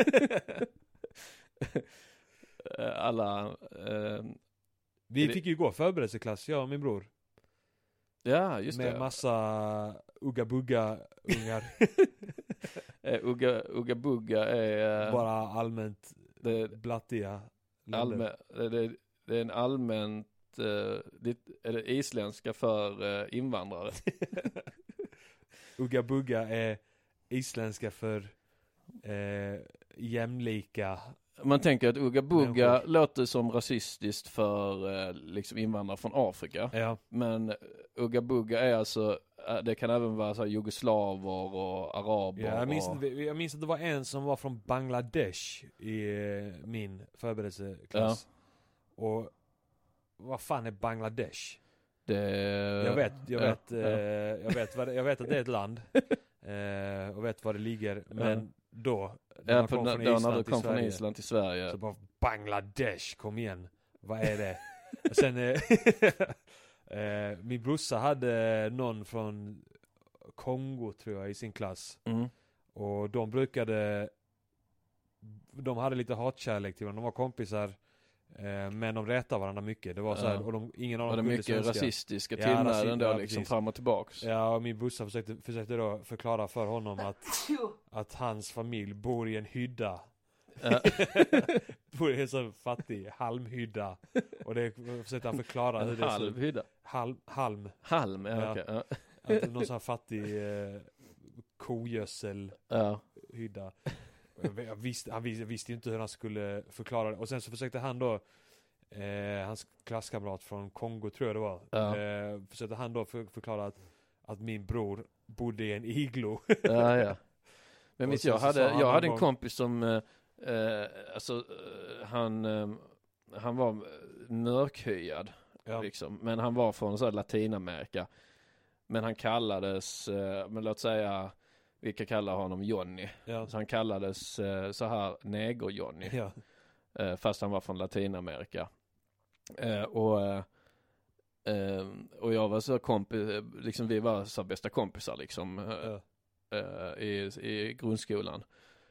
E: Alla eh,
D: vi fick ju gå förberedelseklass, jag och min bror.
E: Ja, just
D: med
E: det.
D: Med massa ugga-bugga ungar.
E: uh, ugga, ugga-bugga är... Uh,
D: bara allmänt det, blattiga.
E: Allmän, det, det är en allmänt... Uh, det, är det isländska för uh, invandrare?
D: Ugga-bugga är isländska för uh, jämlika...
E: Man tänker att Ugga-Bugga människor. Låter som rasistiskt för eh, liksom invandrare från Afrika.
D: Ja.
E: Men Ugga-Bugga är alltså, det kan även vara så här jugoslaver och araber.
D: Ja, jag, minns,
E: och...
D: jag minns att det var en som var från Bangladesh i eh, min förberedelseklass. Ja. Och vad fan är Bangladesh?
E: Det...
D: Jag vet, jag
E: ja.
D: vet, eh, jag vet vad det, jag vet att det är ett land. eh, och vet var det ligger, men ja. då
E: när ja, för från då när du kom Sverige, från Island till Sverige.
D: Så bara, Bangladesh, kom igen. Vad är det? Och sen eh, eh, min brorsa hade någon från Kongo tror jag i sin klass.
E: Mm.
D: Och de brukade, de hade lite hatkärlek till varandra. De var kompisar, eh, men de rätade varandra mycket. Det var så här,
E: Ja.
D: och de, ingen av dem
E: Var det
D: kunde
E: mycket
D: svenska.
E: rasistiska
D: Ja,
E: tillmälen
D: rasism,
E: då
D: ja,
E: liksom
D: precis.
E: fram och tillbaks?
D: Ja, och min bussa försökte, försökte då förklara för honom att, att hans familj bor i en hydda.
E: Ja.
D: Bor i en så fattig halmhydda. Och det försökte han förklara hur
E: En
D: det
E: halv hydda?
D: Halm, halm.
E: Halm, ja,
D: Ja.
E: okej. Ja.
D: Att någon sån här fattig eh, kogödsel
E: Ja.
D: hydda. Jag visste, han visste, visste ju inte hur han skulle förklara det. Och sen så försökte han då, eh, hans klasskamrat från Kongo tror jag det var,
E: Ja.
D: eh, försökte han då för, förklara att, att min bror bodde i en iglo.
E: Ja, ja. Men
D: Och
E: visst,
D: sen
E: jag
D: så
E: hade,
D: sa han
E: jag hade en
D: någon-
E: kompis som, eh, eh, alltså, eh, han, eh, han var mörkhyad,
D: Ja.
E: liksom. Men han var från så här Latinamerika. Men han kallades, eh, men låt säga, vi kan kalla honom Johnny.
D: Ja.
E: Så han kallades eh, så här Neger-Johnny.
D: Ja.
E: Eh, fast han var från Latinamerika. Eh, och, eh, eh, och jag var så kompis, eh, liksom vi var så bästa kompisar liksom. Eh,
D: Ja.
E: eh, i, i grundskolan.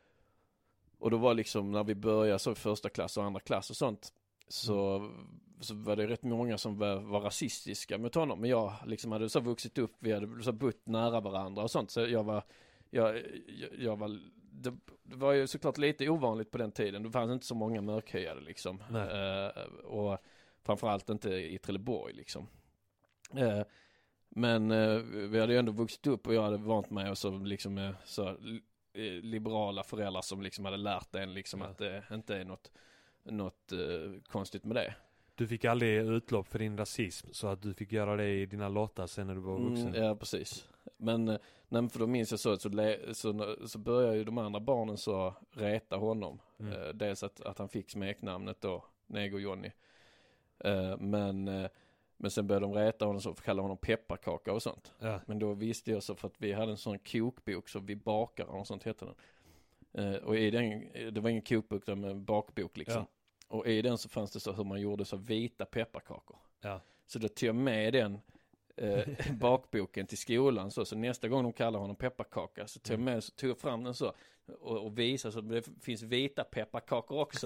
E: Och då var liksom när vi började så första klass och andra klass och sånt, så,
D: Mm.
E: så var det rätt många som var, var rasistiska mot honom. Men jag liksom hade så vuxit upp, vi hade så bott nära varandra och sånt, så jag var jag, jag, jag var det, det var ju såklart lite ovanligt på den tiden. Det fanns inte så många mörkhyade liksom. Eh, och framförallt inte i Trelleborg liksom. Eh, Men eh, vi hade ju ändå vuxit upp och jag hade vant mig och så liksom eh, så eh, liberala föräldrar som liksom hade lärt en liksom
D: Ja.
E: att det inte är något, något eh, konstigt med det.
D: Du fick aldrig utlopp för din rasism så att du fick göra det i dina låtar sen när du var vuxen.
E: Mm, ja, precis. Men, eh, nej, för då minns jag så att så, le- så, så började ju de andra barnen så reta honom.
D: Mm.
E: Eh, dels att, att han fick smeknamnet då, Neger Johnny. Eh, men eh, Men sen började de räta honom så kallade honom pepparkaka och sånt.
D: Ja.
E: Men då visste jag så för att vi hade en sån kokbok så vi bakar och sånt heter den. Eh, och i den, det var ingen kokbok utan en bakbok liksom.
D: Ja.
E: Och i den så fanns det så hur man gjorde så vita pepparkakor.
D: Ja.
E: Så då tog jag med den eh, bakboken till skolan så, så nästa gång de kallar honom pepparkaka så tog jag med så tog jag fram den så och, och visade så att det finns vita pepparkakor också.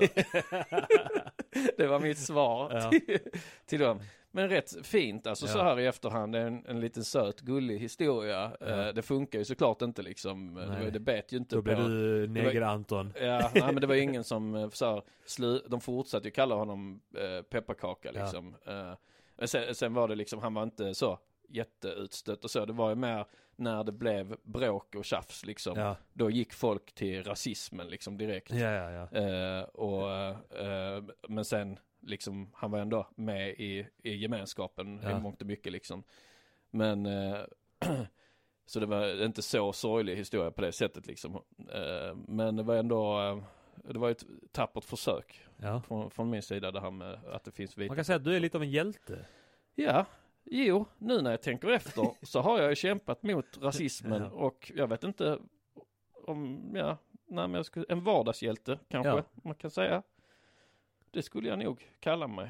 E: Det var mitt svar
D: Ja.
E: till, till dem. Men rätt fint, alltså
D: Ja.
E: så här i efterhand, det är en, en liten söt, gullig historia.
D: Ja.
E: Eh, det funkar ju såklart inte liksom,
D: Nej.
E: det, det bet ju inte
D: Då
E: på.
D: blev du
E: det var-
D: neger-Anton.
E: Ja, nej, men det var ju ingen som eh, så här, slu, de fortsatte ju kalla honom eh, pepparkaka liksom. Eh, men sen, sen var det liksom, han var inte så jätteutstött och så, det var ju mer när det blev bråk och tjafs liksom.
D: Ja.
E: Då gick folk till rasismen liksom direkt.
D: Ja, ja, ja.
E: Eh, och, eh, men sen liksom, han var ändå med i, i gemenskapen
D: Ja.
E: i mångt och mycket liksom. Men eh, så det var inte så sorglig historia på det sättet liksom. Eh, men det var ändå eh, det var ett tappert försök
D: ja.
E: från, från min sida det här med att det finns vita.
D: Man kan säga att du är lite av en hjälte.
E: Ja, jo, nu när jag tänker efter så har jag ju kämpat mot rasismen
D: Ja.
E: och jag vet inte om, ja, nej, men jag skulle, en vardagshjälte kanske
D: Ja.
E: man kan säga. Det skulle jag nog kalla mig.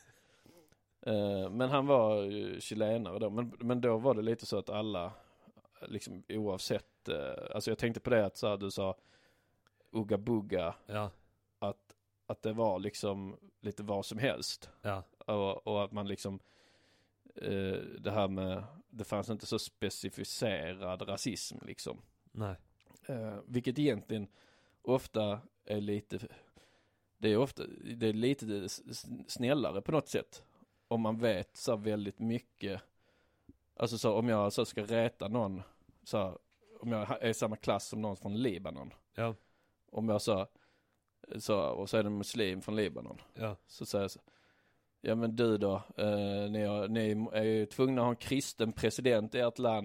E: Eh, men han var ju chilenare då, men, men då var det lite så att alla, liksom oavsett, uh, alltså jag tänkte på det att så här, du sa Ugga Bugga,
D: Ja.
E: att, att det var liksom lite vad som helst.
D: Ja.
E: Och, och att man liksom eh, det här med det fanns inte så specificerad rasism liksom.
D: Nej.
E: Eh, vilket egentligen ofta är lite det är ofta det är lite snällare på något sätt om man vet så väldigt mycket. Alltså så om jag så ska räta någon så här, om jag är i samma klass som någon från Libanon.
D: Ja.
E: Om jag så så och så är det en muslim från Libanon.
D: Ja.
E: Så säger jag så. Ja men du då, eh, ni, har, ni är ju tvungna att ha en kristen president i ert land.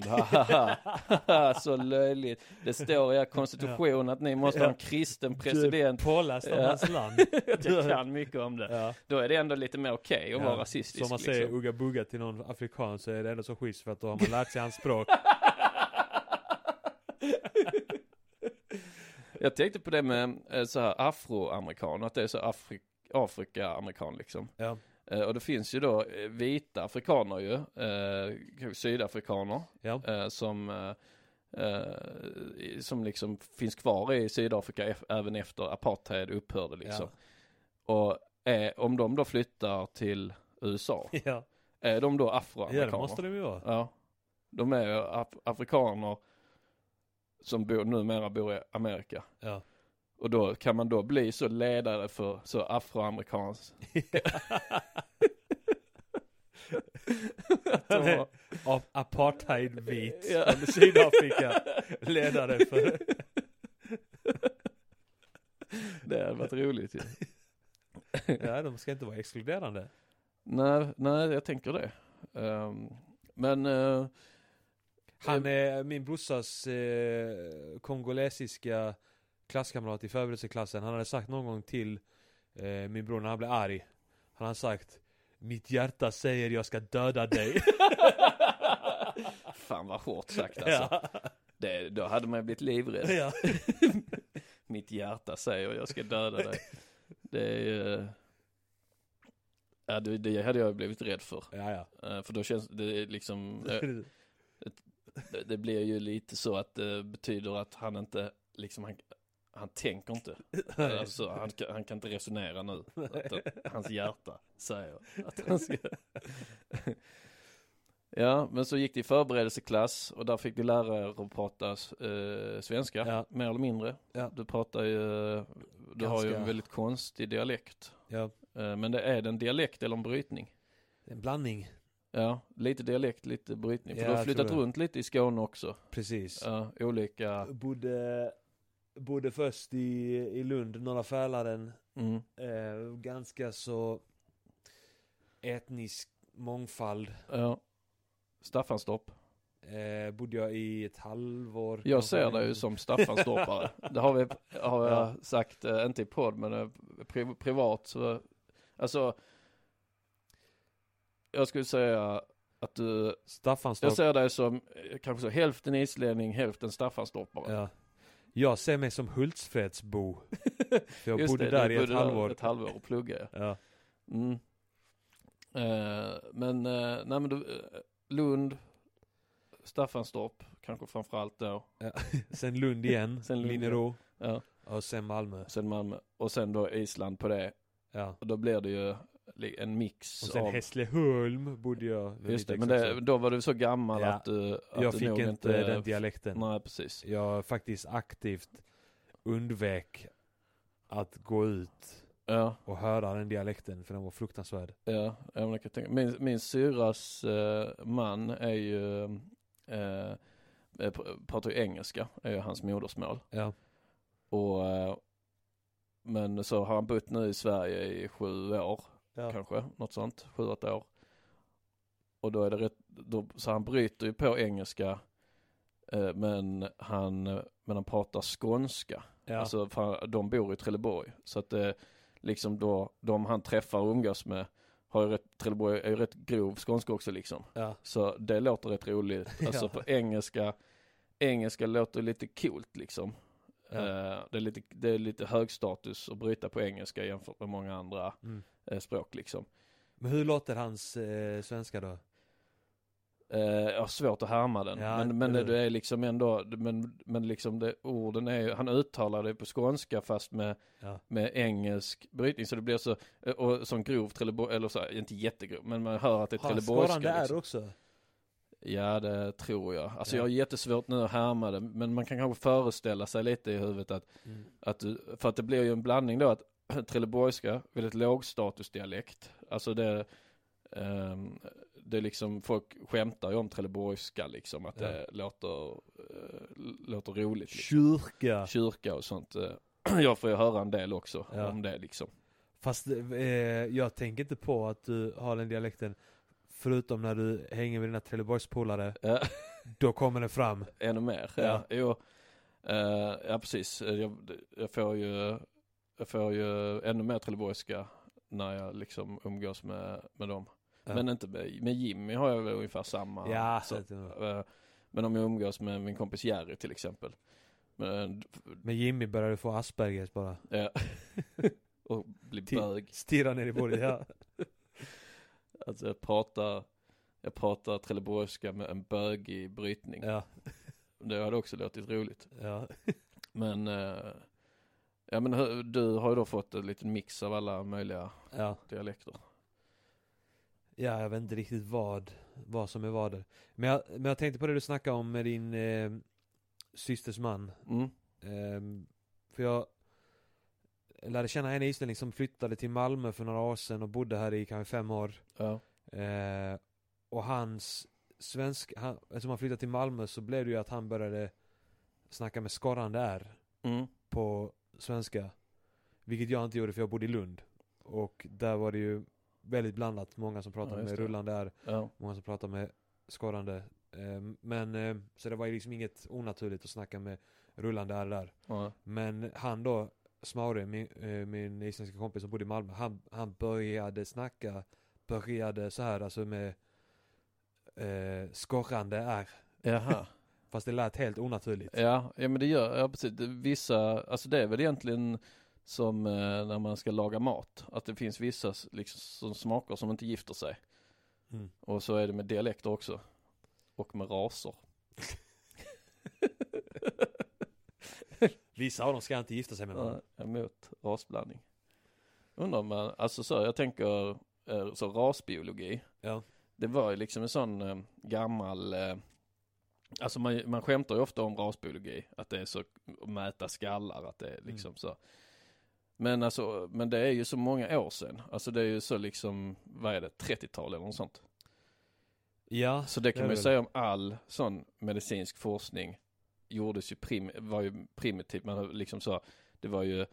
E: Så löjligt. Det står i er konstitution att ni måste
D: Ja.
E: ha en kristen president.
D: Du påläst av
E: Ja.
D: hans land.
E: Jag kan mycket om det.
D: Ja.
E: Då är det ändå lite mer okej okay att
D: Ja.
E: vara rasistisk.
D: Som man säger
E: liksom.
D: Ugga Bugga till någon afrikan så är det ändå så schysst för att då har man lärt sig hans språk.
E: Jag tänkte på det med eh, så här afroamerikan, att det är så Afri- Afrika-amerikan liksom.
D: Ja.
E: Eh, och det finns ju då eh, vita afrikaner ju, eh, sydafrikaner,
D: ja.
E: eh, som, eh, eh, som liksom finns kvar i Sydafrika e- även efter apartheid upphörde liksom. Ja. Och eh, om de då flyttar till U S A,
D: ja.
E: är de då afroamerikaner?
D: Ja, det måste de ju vara.
E: Ja, de är ju af- afrikaner som bor, numera bor i Amerika.
D: Ja.
E: Och då kan man då bli så ledare för så afroamerikans.
D: Han är av apartheid-vit ja. Från Sydafrika. Ledare för...
E: Det hade varit roligt ju.
D: Ja, de ska inte vara exkluderande.
E: Nej, nej jag tänker det. Um, men... Uh,
D: Han är min brorsas eh, kongolesiska klasskamrat i förberedelseklassen. Han hade sagt någon gång till eh, min bror när han blev arg. Han har sagt: mitt hjärta säger jag ska döda dig.
E: Fan vad hårt sagt alltså. Ja. Det, då hade man blivit livrädd. Ja. Mitt hjärta säger jag ska döda dig. Det är ju... Ja, det, det hade jag blivit rädd för.
D: Ja, ja.
E: För då känns det liksom... Det, det blir ju lite så att det betyder att han inte liksom han, han tänker inte. Alltså, han, han kan inte resonera nu. Att hans hjärta säger att han ska... Ja, men så gick det i förberedelseklass och där fick du lära er att prata eh, svenska, ja. Mer eller mindre. Ja. Du pratar ju, du Ganska. har ju en väldigt konstig dialekt. Ja. Eh, men det är det en dialekt eller en brytning?
D: En blandning.
E: Ja, lite dialekt, lite brytning. För
D: ja,
E: du har flyttat runt lite i Skåne också.
D: Precis.
E: Ja, olika...
D: Bodde, bodde först i, i Lund, Norra Fälaren. Mm. Eh, ganska så etnisk mångfald.
E: Ja. Staffanstorp.
D: Eh, bodde jag i ett halvår.
E: Jag ser dig ju som Staffanstorpare. Det har, vi, har jag ja. sagt, eh, inte i podd, men eh, pri- privat. Så, alltså... Jag skulle säga att du...
D: Staffanstorp.
E: Jag ser dig som kanske så hälften islänning, hälften Staffanstorpare.
D: Ja. Jag ser mig som Hultsfredsbo. För jag
E: Just
D: bodde
E: det,
D: där i ett halvår.
E: ett halvår och pluggade.
D: Ja.
E: Mm. Uh, men, uh, nej men du, uh, Lund, Staffanstorp, kanske framförallt då.
D: Ja. Sen Lund igen, sen Lund Linnero.
E: Ja.
D: Och sen Malmö.
E: Sen Malmö. Och sen då Island på det.
D: Ja.
E: Och då blir det ju en mix
D: och sen
E: av...
D: Hässleholm bodde jag.
E: Just det, men det, då var du så gammal
D: ja.
E: att du... Att
D: jag
E: du
D: fick
E: nog
D: inte,
E: inte
D: den dialekten.
E: Nej, precis.
D: Jag faktiskt aktivt undvek att gå ut
E: ja.
D: och höra den dialekten, för den var fruktansvärd.
E: Ja, jag kan tänka. Min, min syras eh, man är ju... Eh, pratar ju engelska, är ju hans modersmål.
D: Ja.
E: Och... Eh, men så har han bott nu i Sverige i sju år. Ja. Kanske, något sånt. Sju, åtta år. Och då är det rätt, då, så han bryter ju på engelska eh, men, han, men han pratar skånska. Ja. Alltså för de bor i Trelleborg. Så att det liksom då, de han träffar och umgås med har ju rätt, Trelleborg är ju rätt grov skånska också liksom. Ja. Så det låter rätt roligt. Alltså ja. På engelska, engelska låter lite coolt liksom. Ja. Uh, det, är lite, det är lite hög status att bryta på engelska jämfört med många andra mm. uh, språk liksom.
D: Men hur låter hans uh, svenska då?
E: Uh, jag har svårt att härma den. Ja, men men det, det är liksom ändå, men, men liksom det, orden är ju, han uttalar det på skånska fast med, ja. med engelsk brytning. Så det blir så, och som grov Trelleborg, eller så, inte jättegrov, men man hör att det är Trelleborgska.
D: Har han
E: liksom.
D: där också?
E: Ja, det tror jag. Alltså
D: ja.
E: jag har jättesvårt nu att härma det, men man kan kanske föreställa sig lite i huvudet att, mm. att du, för att det blir ju en blandning då att Trelleborgska, väldigt lågstatusdialekt. Alltså det um, det är liksom, folk skämtar ju om Trelleborgska liksom, att ja. det låter uh, låter roligt
D: liksom. Kyrka.
E: Kyrka och sånt. Jag får ju höra en del också ja. om det liksom.
D: Fast eh, jag tänker inte på att du har den dialekten. Förutom när du hänger med dina Trelleborgspolare. Ja. Då kommer det fram.
E: Ännu mer. Ja, ja. Jo, uh, ja precis. Jag, jag, får ju, jag får ju ännu mer Trelleborgska när jag liksom umgås med, med dem. Ja. Men inte med, med Jimmy har jag väl ungefär samma.
D: Ja,
E: så, uh, men om jag umgås med min kompis Jerry till exempel. Men,
D: med Jimmy börjar du få Aspergers bara.
E: Ja. Och bli bög.
D: Stirra ner i bordet, ja.
E: Alltså jag pratar, jag pratar trelleborgska med en bögig brytning.
D: Ja.
E: Det hade också låtit roligt.
D: Ja.
E: Men, eh, ja, men du har ju då fått en liten mix av alla möjliga
D: ja.
E: dialekter.
D: Ja, jag vet inte riktigt vad, vad som är vad det. Men jag, men jag tänkte på det du snackade om med din eh, systers man.
E: Mm.
D: Eh, för jag lärde känna en islänning som flyttade till Malmö för några år sedan och bodde här i kanske fem år.
E: Ja.
D: Eh, och hans svenska, han, eftersom han flyttade till Malmö så blev det ju att han började snacka med skorrande R
E: Mm.
D: på svenska. Vilket jag inte gjorde för jag bodde i Lund. Och där var det ju väldigt blandat. Många som pratade
E: Ja, just
D: med
E: det.
D: rullande R.
E: Ja.
D: Många som pratade med skorrande. Eh, men eh, så det var ju liksom inget onaturligt att snacka med rullande R där.
E: Ja.
D: Men han då, Smaure, min, eh, min isländska kompis som bodde i Malmö, han, han började snacka, började så här alltså med eh, skorrande R.
E: Jaha.
D: Fast det lät helt onaturligt.
E: Ja, ja men det gör, ja precis. Vissa, alltså det är väl egentligen som eh, när man ska laga mat. Att det finns vissa liksom, som smaker som inte gifter sig.
D: Mm.
E: Och så är det med dialekter också. Och med raser.
D: Vissa av dem ska inte gifta sig med varandra.
E: Ja, emot rasblandning. Undrar om man, alltså så, jag tänker eh, så rasbiologi.
D: Ja.
E: Det var ju liksom en sån eh, gammal, eh, alltså man, man skämtar ju ofta om rasbiologi. Att det är så, att mäta skallar, att det är liksom
D: Mm.
E: så. Men alltså, men det är ju så många år sedan. Alltså det är ju så liksom, vad är det, trettiotal eller något sånt.
D: Ja.
E: Så det kan
D: det
E: man ju
D: väl.
E: säga om all sån medicinsk forskning gjordes ju prim, var ju primitivt. Man liksom så, det var ju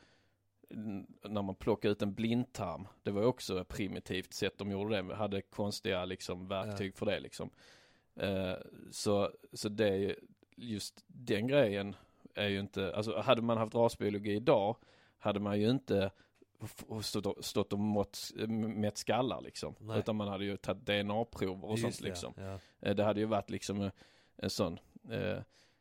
E: när man plockade ut en blindtarm, det var ju också ett primitivt sätt de gjorde det. Hade konstiga liksom verktyg ja. för det liksom. Uh, så, så det är ju, just den grejen är ju inte, alltså hade man haft rasbiologi idag hade man ju inte stått, stått och mått, mätt skallar liksom. Nej. Utan man hade ju tagit D N A-prover och just sånt det, liksom. Ja. Uh, det hade ju varit liksom en, en sån uh,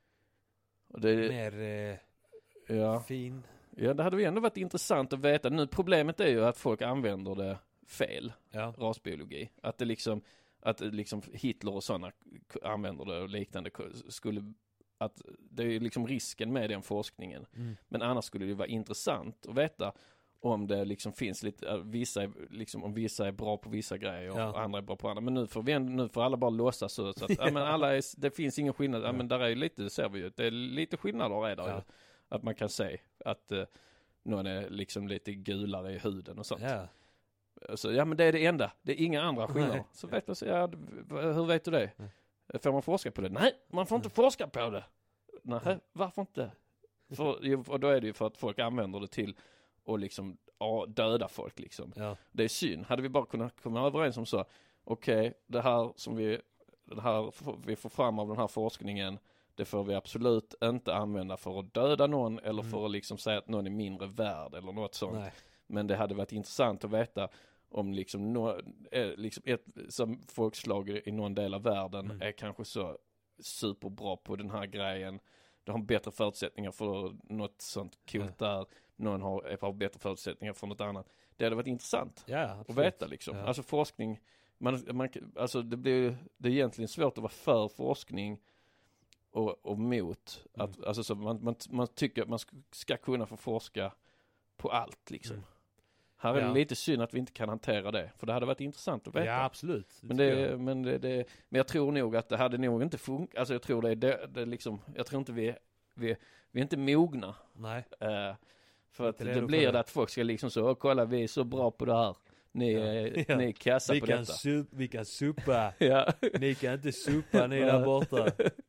E: och det,
D: mer eh,
E: ja.
D: fin.
E: Ja, det hade ju ändå varit intressant att veta. Nu problemet är ju att folk använder det fel,
D: ja.
E: rasbiologi. Att det liksom, att liksom Hitler och sådana använder det och liknande skulle, att det är liksom risken med den forskningen. Mm. Men annars skulle det vara intressant att veta om det liksom finns lite, vissa är, liksom, om vissa är bra på vissa grejer och ja. andra är bra på andra. Men nu får vi nu får alla bara låtsas så, så att ja, men alla är, det finns ingen skillnad. Ja, men där är ju lite, ser vi ju, det är lite skillnader är där ja. ju. Att man kan säga att uh, någon är liksom lite gulare i huden och sånt.
D: Ja.
E: Så ja, men det är det enda. Det är inga andra skillnader. Nej. Så vet man så, ja, hur vet du det? Nej. Får man forska på det? Nej, man får inte Nej. forska på det. Nej, Nej. varför inte? För, och då är det ju för att folk använder det till att liksom ja, döda folk liksom. Ja. Det är synd. Hade vi bara kunnat komma överens om så, okej, okay, det här som vi, det här vi får fram av den här forskningen, det får vi absolut inte använda för att döda någon eller mm. för att liksom säga att någon är mindre värd eller något sånt. Nej. Men det hade varit intressant att veta om liksom, no, liksom ett som folkslag i någon del av världen mm. är kanske så superbra på den här grejen. De har bättre förutsättningar för något sånt coolt ja. där. Någon har, har bättre förutsättningar för något annat. Det hade varit intressant
D: ja,
E: att veta liksom. Ja. Alltså forskning, man, man, alltså det blir det är egentligen svårt att vara för forskning och, och mot. Mm. Att, alltså så man, man, man tycker att man ska kunna få forska på allt liksom. Mm. Här är ja. det lite synd att vi inte kan hantera det. För det hade varit intressant att veta.
D: Ja, absolut. Det
E: men, det, men, det, det, men jag tror nog att det hade nog inte funkat. Alltså jag tror det, det, det liksom, jag tror inte vi, vi, vi är inte mogna.
D: Nej.
E: Uh, för att det, det blir det att folk ska liksom så, kolla vi är så bra på det här. Ni, ja. Ja. ni är kassa
D: vi
E: på
D: kan
E: detta.
D: Sup, vi kan supa.
E: ja.
D: Ni kan inte supa, ni där borta.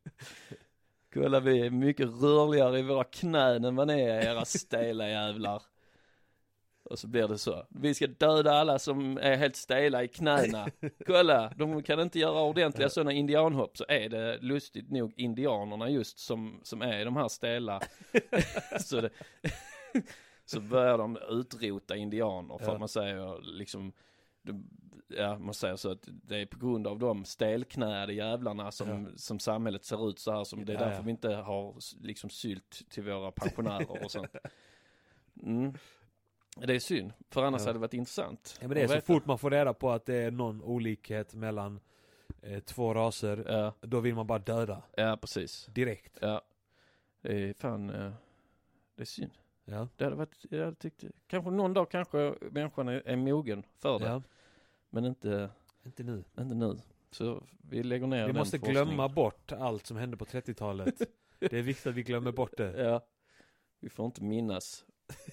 E: Kolla vi är mycket rörligare i våra knän än vad ni är, era stela jävlar. Och så blir det så. Vi ska döda alla som är helt stela i knäna. Kolla, de kan inte göra ordentliga sådana indianhopp. Så är det lustigt nog indianerna just som, som är i de här stela. så, det, så börjar de utrota indianer. För ja. att man säger liksom, ja, man säger så att det är på grund av de stelknäade jävlarna som, ja. som samhället ser ut så här. Som det är därför ja, ja. vi inte har liksom sylt till våra pensionärer och sånt. Mm. Det är synd, för annars ja. hade det varit intressant.
D: Ja, men det är så veta. Fort man får reda på att det är någon olikhet mellan eh, två raser,
E: ja.
D: då vill man bara döda.
E: Ja, precis.
D: Direkt.
E: Ja. Det är fan, eh, det är synd.
D: Ja.
E: Det hade varit, jag hade tyckt, kanske någon dag kanske människan är, är mogen för det.
D: Ja.
E: Men inte,
D: inte nu.
E: Inte nu. Så vi lägger ner
D: Vi
E: den
D: måste
E: forskningen.
D: glömma bort allt som hände på trettiotalet. Det är viktigt att vi glömmer bort det.
E: Ja. Vi får inte minnas.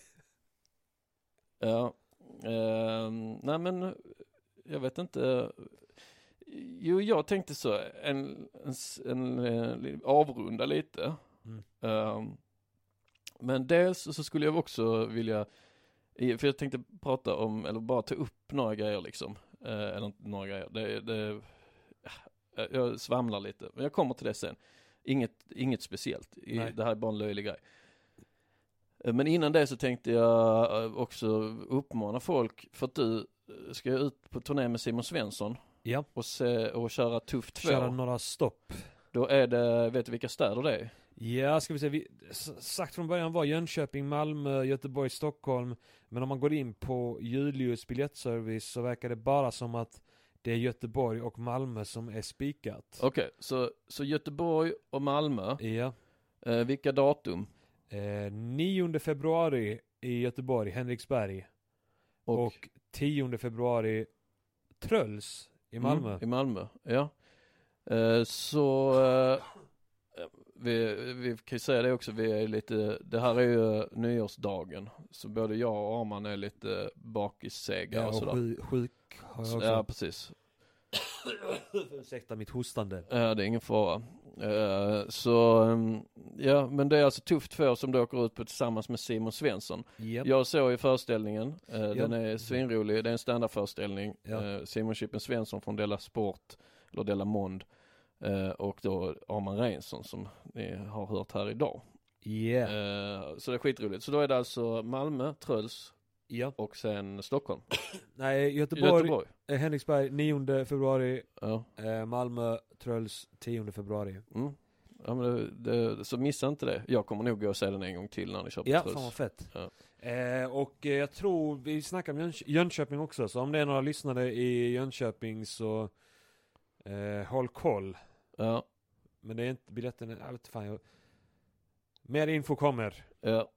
E: Ja. Uh, nej men jag vet inte. Jo, jag tänkte så en, en, en, en avrunda lite.
D: Mm.
E: Uh, men dels så skulle jag också vilja, för jag tänkte prata om, eller bara ta upp några grejer liksom. Uh, eller inte några grejer. Det, det, jag svamlar lite. Men jag kommer till det sen. Inget, inget speciellt. I, det här är bara en löjlig grej. Men innan det så tänkte jag också uppmana folk, för att du ska ut på turné med Simon Svensson.
D: Ja.
E: Och, se, och köra Tuff två.
D: Köra några stopp.
E: Då är det, vet du vilka städer det är?
D: Ja, ska vi säga, vi, sagt från början var Jönköping, Malmö, Göteborg, Stockholm. Men om man går in på Julius biljettservice så verkar det bara som att det är Göteborg och Malmö som är spikat.
E: Okej, okay, så, så Göteborg och Malmö.
D: Ja.
E: Eh, vilka datum?
D: Eh, nionde februari i Göteborg, Henriksberg. Och, och tionde februari Tröls i Malmö.
E: Mm, i Malmö, ja. Eh, så eh, vi, vi kan ju säga det också, vi är lite, det här är ju nyårsdagen. Så både jag och Arman är lite bakissega
D: ja,
E: och sådär.
D: Sjuk, sjuk har jag också.
E: Ja, precis.
D: Ursäkta mitt hostande.
E: Ja, det är ingen fara. Uh, så um, ja, men det är alltså Tufft två som då åker ut på tillsammans med Simon Svensson.
D: Yep.
E: Jag såg i föreställningen, uh,
D: yep.
E: den är svinrolig, det är en standardföreställning.
D: Yep.
E: Uh, Simon Chippen Svensson från Della Sport, eller Della Mond. Uh, och då Arman Reinsson som ni har hört här idag.
D: Yeah.
E: Uh, så det är skitroligt. Så då är det alltså Malmö, Tröls
D: ja.
E: och sen Stockholm.
D: Nej, Göteborg,
E: Göteborg.
D: Eh, Henriksberg nionde februari,
E: ja.
D: eh, Malmö, Tröls tionde februari.
E: Mm. Ja, men det, det, så missa inte det. Jag kommer nog gå och se den en gång till när ni kör på
D: Ja,
E: Tröls.
D: fan vad fett.
E: Ja.
D: Eh, och eh, jag tror, vi snackar om Jönköping, Jönköping också, så om det är några lyssnare i Jönköping så eh, håll koll.
E: Ja.
D: Men det är inte, biljetten är, jag vet fan, jag, mer info kommer.
E: Ja.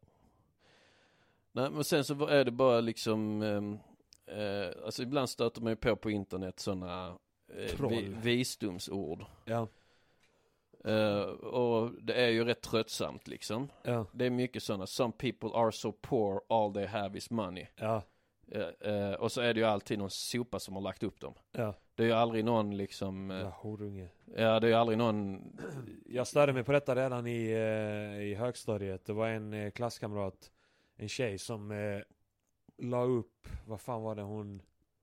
E: Nej, men sen så är det bara liksom eh, eh, alltså ibland stöter man ju på på internet sådana eh, vi, visdomsord.
D: Ja.
E: Uh, och det är ju rätt tröttsamt liksom.
D: Ja.
E: Det är mycket sådana, some people are so poor all they have is money.
D: Ja.
E: Uh, uh, och så är det ju alltid någon sopa som har lagt upp dem.
D: Ja.
E: Det är ju aldrig någon liksom uh,
D: ja, horunge.
E: Ja, det är ju aldrig någon.
D: Jag störde mig på detta redan i, uh, i högstadiet. Det var en uh, klasskamrat, en tjej som uh, la upp, vad fan var det hon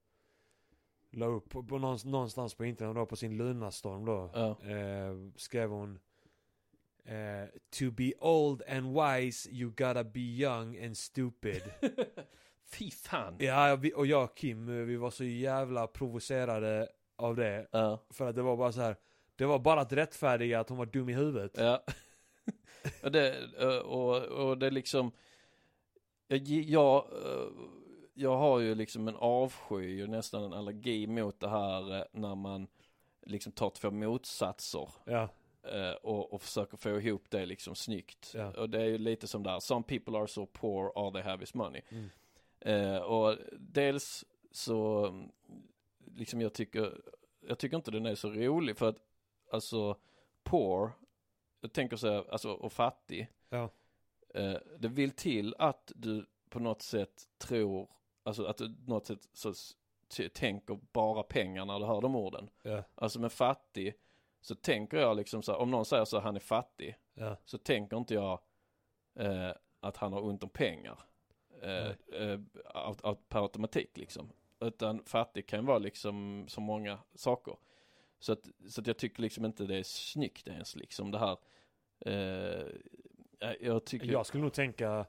D: la upp på, på någonstans på internet då, på sin Lunarstorm då.
E: Ja.
D: Eh, skrev hon eh, to be old and wise you gotta be young and stupid.
E: Fy fan.
D: Ja, vi, och jag och Kim, vi var så jävla provocerade av det.
E: Ja.
D: För att det var bara så här, det var bara att rättfärdiga att hon var dum i huvudet.
E: Ja. och, det, och, och det liksom jag, jag jag har ju liksom en avsky och nästan en allergi mot det här när man liksom tar två motsatser.
D: Ja.
E: Och, och försöker få ihop det liksom snyggt.
D: Ja.
E: Och det är ju lite som där, some people are so poor all they have is money.
D: Mm.
E: Uh, och dels så liksom jag tycker jag tycker inte den är så rolig för att alltså poor, jag tänker så här, alltså och fattig.
D: Ja.
E: Uh, det vill till att du på något sätt tror, alltså att du på något sätt så t- tänker bara pengar när du hör de orden.
D: Ja.
E: Alltså med fattig så tänker jag liksom så här, om någon säger så här, han är fattig,
D: ja.
E: så tänker inte jag uh, att han har ont om pengar. Uh, uh, aut- aut- per automatik liksom. Utan fattig kan vara liksom så många saker. Så att, så att jag tycker liksom inte det är snyggt ens liksom det här. Uh, jag tycker...
D: Jag skulle nog tänka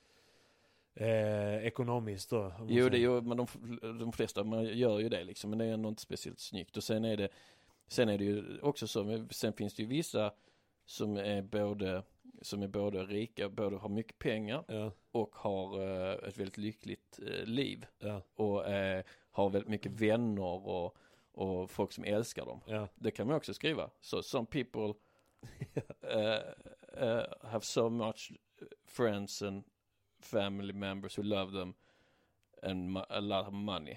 D: eh, ekonomiskt då.
E: Jo, det gör, men de, de flesta man gör ju det liksom. Men det är ändå inte speciellt snyggt. Och sen är det, sen är det ju också så, men sen finns det ju vissa som är både som är både rika, både har mycket pengar
D: ja.
E: och har uh, ett väldigt lyckligt uh, liv.
D: Ja.
E: Och uh, har väldigt mycket vänner och, och folk som älskar dem.
D: Ja.
E: Det kan man också skriva. So some people uh, uh, have so much friends and family members who love them and ma- a lot of money.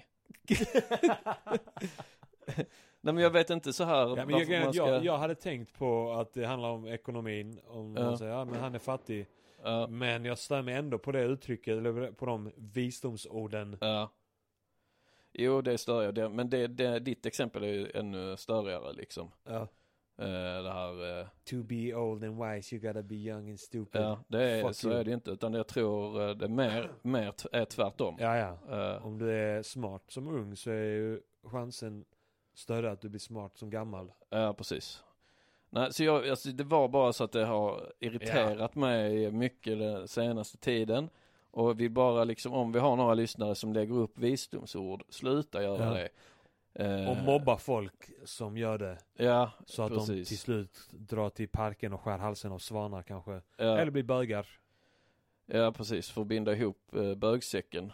E: Nej, men jag vet inte så här.
D: Ja, men jag, jag, ska... jag, jag hade tänkt på att det handlar om ekonomin. Om ja. man säger, ja men han är fattig. Ja. Men jag stör mig ändå på det uttrycket, eller på de visdomsorden.
E: Ja. Jo, det är större. Men det, det, ditt exempel är ju ännu större liksom.
D: Ja.
E: Uh, det här... Uh...
D: To be old and wise, you gotta be young and stupid.
E: Ja, det är, så you. Är det inte. Utan jag tror det är mer, mer t- är tvärtom.
D: Ja, ja. Uh, om du är smart som ung så är ju chansen större att du blir smart som gammal.
E: Ja, precis. Nej, så jag, alltså, det var bara så att det har irriterat ja. mig mycket den senaste tiden. Och vi bara liksom, om vi har några lyssnare som lägger upp visdomsord, sluta göra ja. det.
D: Och mobba folk som gör det.
E: Ja,
D: så att
E: precis.
D: de till slut drar till parken och skär halsen av svanar kanske.
E: Ja.
D: Eller blir bögar.
E: Ja, precis. För att binda ihop eh, bögsäcken.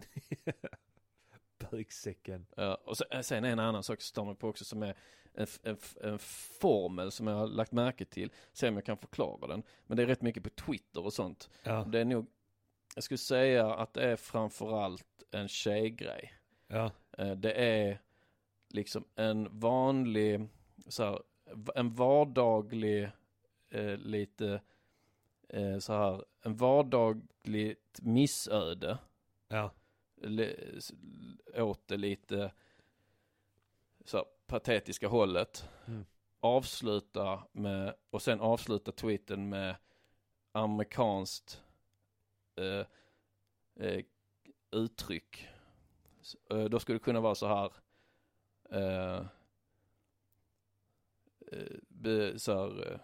D: Bögsäcken.
E: Ja, och sen, sen en annan sak som står mig på också som är en, en, en formel som jag har lagt märke till. Se om jag kan förklara den. Men det är rätt mycket på Twitter och sånt.
D: Ja.
E: Det är nog, jag skulle säga att det är framförallt en tjejgrej.
D: Ja.
E: Eh, det är liksom en vanlig så här, en vardaglig eh, lite eh, så här en vardagligt missöde.
D: Ja.
E: Le, åt det lite så här, patetiska hållet.
D: Mm.
E: Avsluta med och sen avsluta tweeten med amerikanskt eh, eh, uttryck. Så, eh, då skulle det kunna vara så här Uh, uh, be, så här,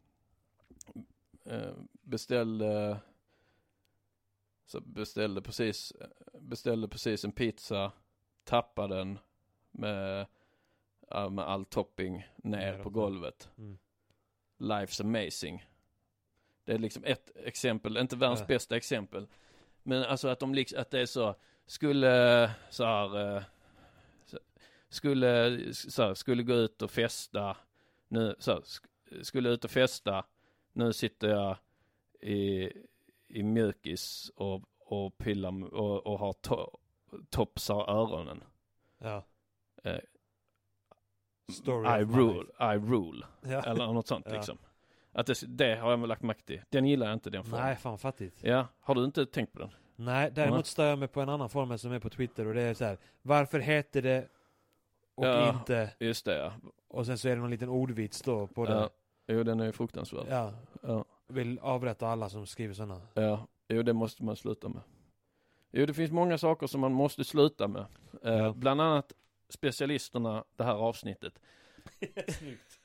E: uh, beställde så beställde precis beställde precis en pizza, tappade den med, uh, med all topping ner på golvet.
D: Mm.
E: Life's amazing. Det är liksom ett exempel, inte världens ja. bästa exempel, men alltså att de liksom, att det är så skulle så här uh, Skulle, så, skulle gå ut och festa nu, så, skulle ut och festa nu sitter jag i, i mjukis och, och pillar och, och har to, topsar öronen.
D: Ja.
E: Eh,
D: Story
E: I rule, I rule. Ja. Eller något sånt
D: ja.
E: liksom. Att det, det har jag lagt märke till. Den gillar jag inte, den formen.
D: Nej, fan fattigt.
E: Ja, har du inte tänkt på den?
D: Nej, däremot mm. stör jag mig på en annan form som är på Twitter och det är så här: varför heter det och
E: ja,
D: inte.
E: Just det, ja.
D: Och sen så är det någon liten ordvits då på det.
E: Ja. Jo, den är ju fruktansvärd.
D: Ja.
E: Ja.
D: Vill avrätta alla som skriver sådana.
E: Ja, jo, det måste man sluta med. Jo, det finns många saker som man måste sluta med. Ja. Eh, bland annat specialisterna det här avsnittet.
D: Snyggt.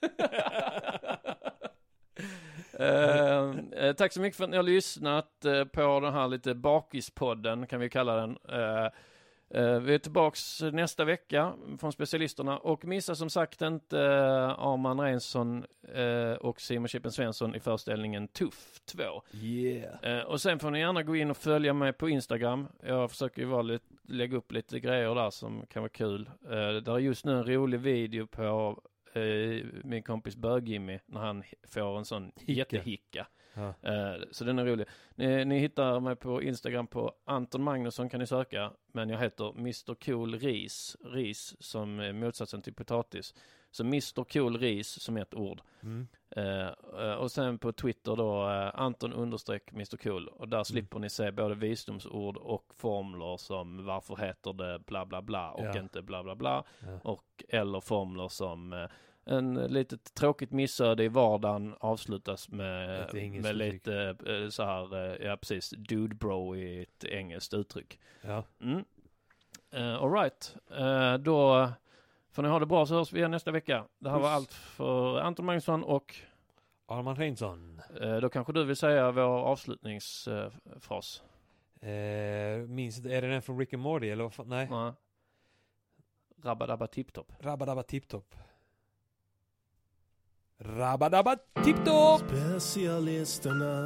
E: eh, eh, tack så mycket för att ni har lyssnat eh, på den här lite bakispodden, kan vi kalla den. Eh, Uh, vi är tillbaks nästa vecka från specialisterna och missa som sagt inte uh, Arman Reinsson uh, och Simon Chippen Svensson i föreställningen Tuff två.
D: Yeah.
E: Uh, och sen får ni gärna gå in och följa mig på Instagram. Jag försöker ju vara lite, lägga upp lite grejer där som kan vara kul. Uh, där är just nu en rolig video på uh, min kompis Bög-Jimmy när han får en sån Hicka. jättehicka. Ja. Uh, så den är rolig. Ni, ni hittar mig på Instagram på Anton Magnusson kan ni söka. Men jag heter mister Cool Ris. Ris som är motsatsen till potatis. Så mister Cool Ris som är ett ord.
D: Mm.
E: Uh, uh, och sen på Twitter då uh, Anton understreck mister Cool. Och där mm. slipper ni se både visdomsord och formler som varför heter det bla bla bla och
D: ja.
E: inte bla bla bla.
D: Ja.
E: Och eller formler som uh, en litet tråkigt missöde i vardagen avslutas med, med lite uh, så här, uh, ja precis, dude bro i ett engelskt uttryck.
D: Ja.
E: Mm. Uh, all right. Uh, då får ni ha det bra så hörs vi igen nästa vecka. Det här Puss. Var allt för Anton Magnusson och
D: Arman Reinsson.
E: Uh, då kanske du vill säga vår avslutningsfras.
D: Uh, uh, minns är det den från Rick and Morty eller vad fan? Nej.
E: Uh. Rabba dabba tipptopp.
D: Rabba dabba tipptopp. Rabadabba tiptop!
F: Specialisterna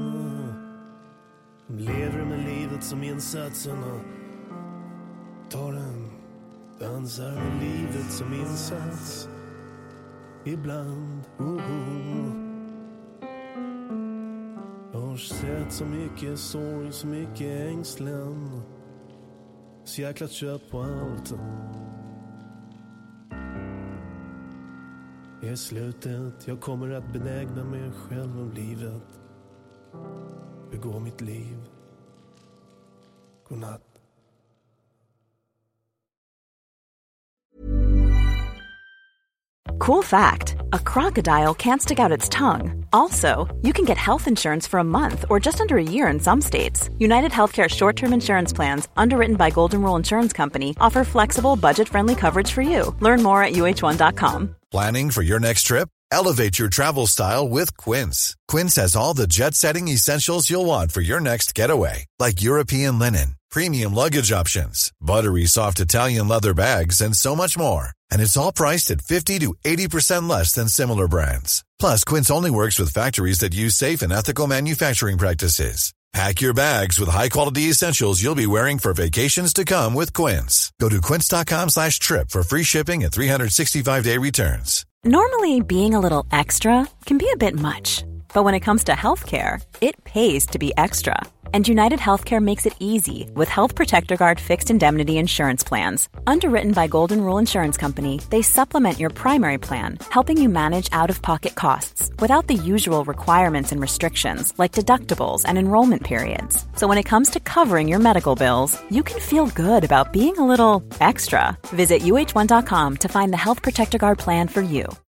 F: lever med livet som insatserna. Tar en dansar med livet som insats. Ibland, oh-oh. Jag har sett så mycket sorg, så mycket ängslan. Så jäkla trött på allt. I slutet, jag kommer att benägna mig själv om livet. Begå mitt liv. Godnatt.
A: Cool fact, a crocodile can't stick out its tongue. Also, you can get health insurance for a month or just under a year in some states. United Healthcare short-term insurance plans, underwritten by Golden Rule Insurance Company, offer flexible, budget-friendly coverage for you. Learn more at U H one dot com.
G: Planning for your next trip? Elevate your travel style with Quince. Quince has all the jet-setting essentials you'll want for your next getaway, like European linen, premium luggage options, buttery soft Italian leather bags, and so much more. And it's all priced at fifty to eighty percent less than similar brands. Plus, Quince only works with factories that use safe and ethical manufacturing practices. Pack your bags with high-quality essentials you'll be wearing for vacations to come with Quince. Go to quince.com slash trip for free shipping and three sixty-five day returns.
A: Normally, being a little extra can be a bit much. But when it comes to healthcare, it pays to be extra. And United Healthcare makes it easy with Health Protector Guard fixed indemnity insurance plans. Underwritten by Golden Rule Insurance Company, they supplement your primary plan, helping you manage out-of-pocket costs without the usual requirements and restrictions like deductibles and enrollment periods. So when it comes to covering your medical bills, you can feel good about being a little extra. Visit U H one dot com to find the Health Protector Guard plan for you.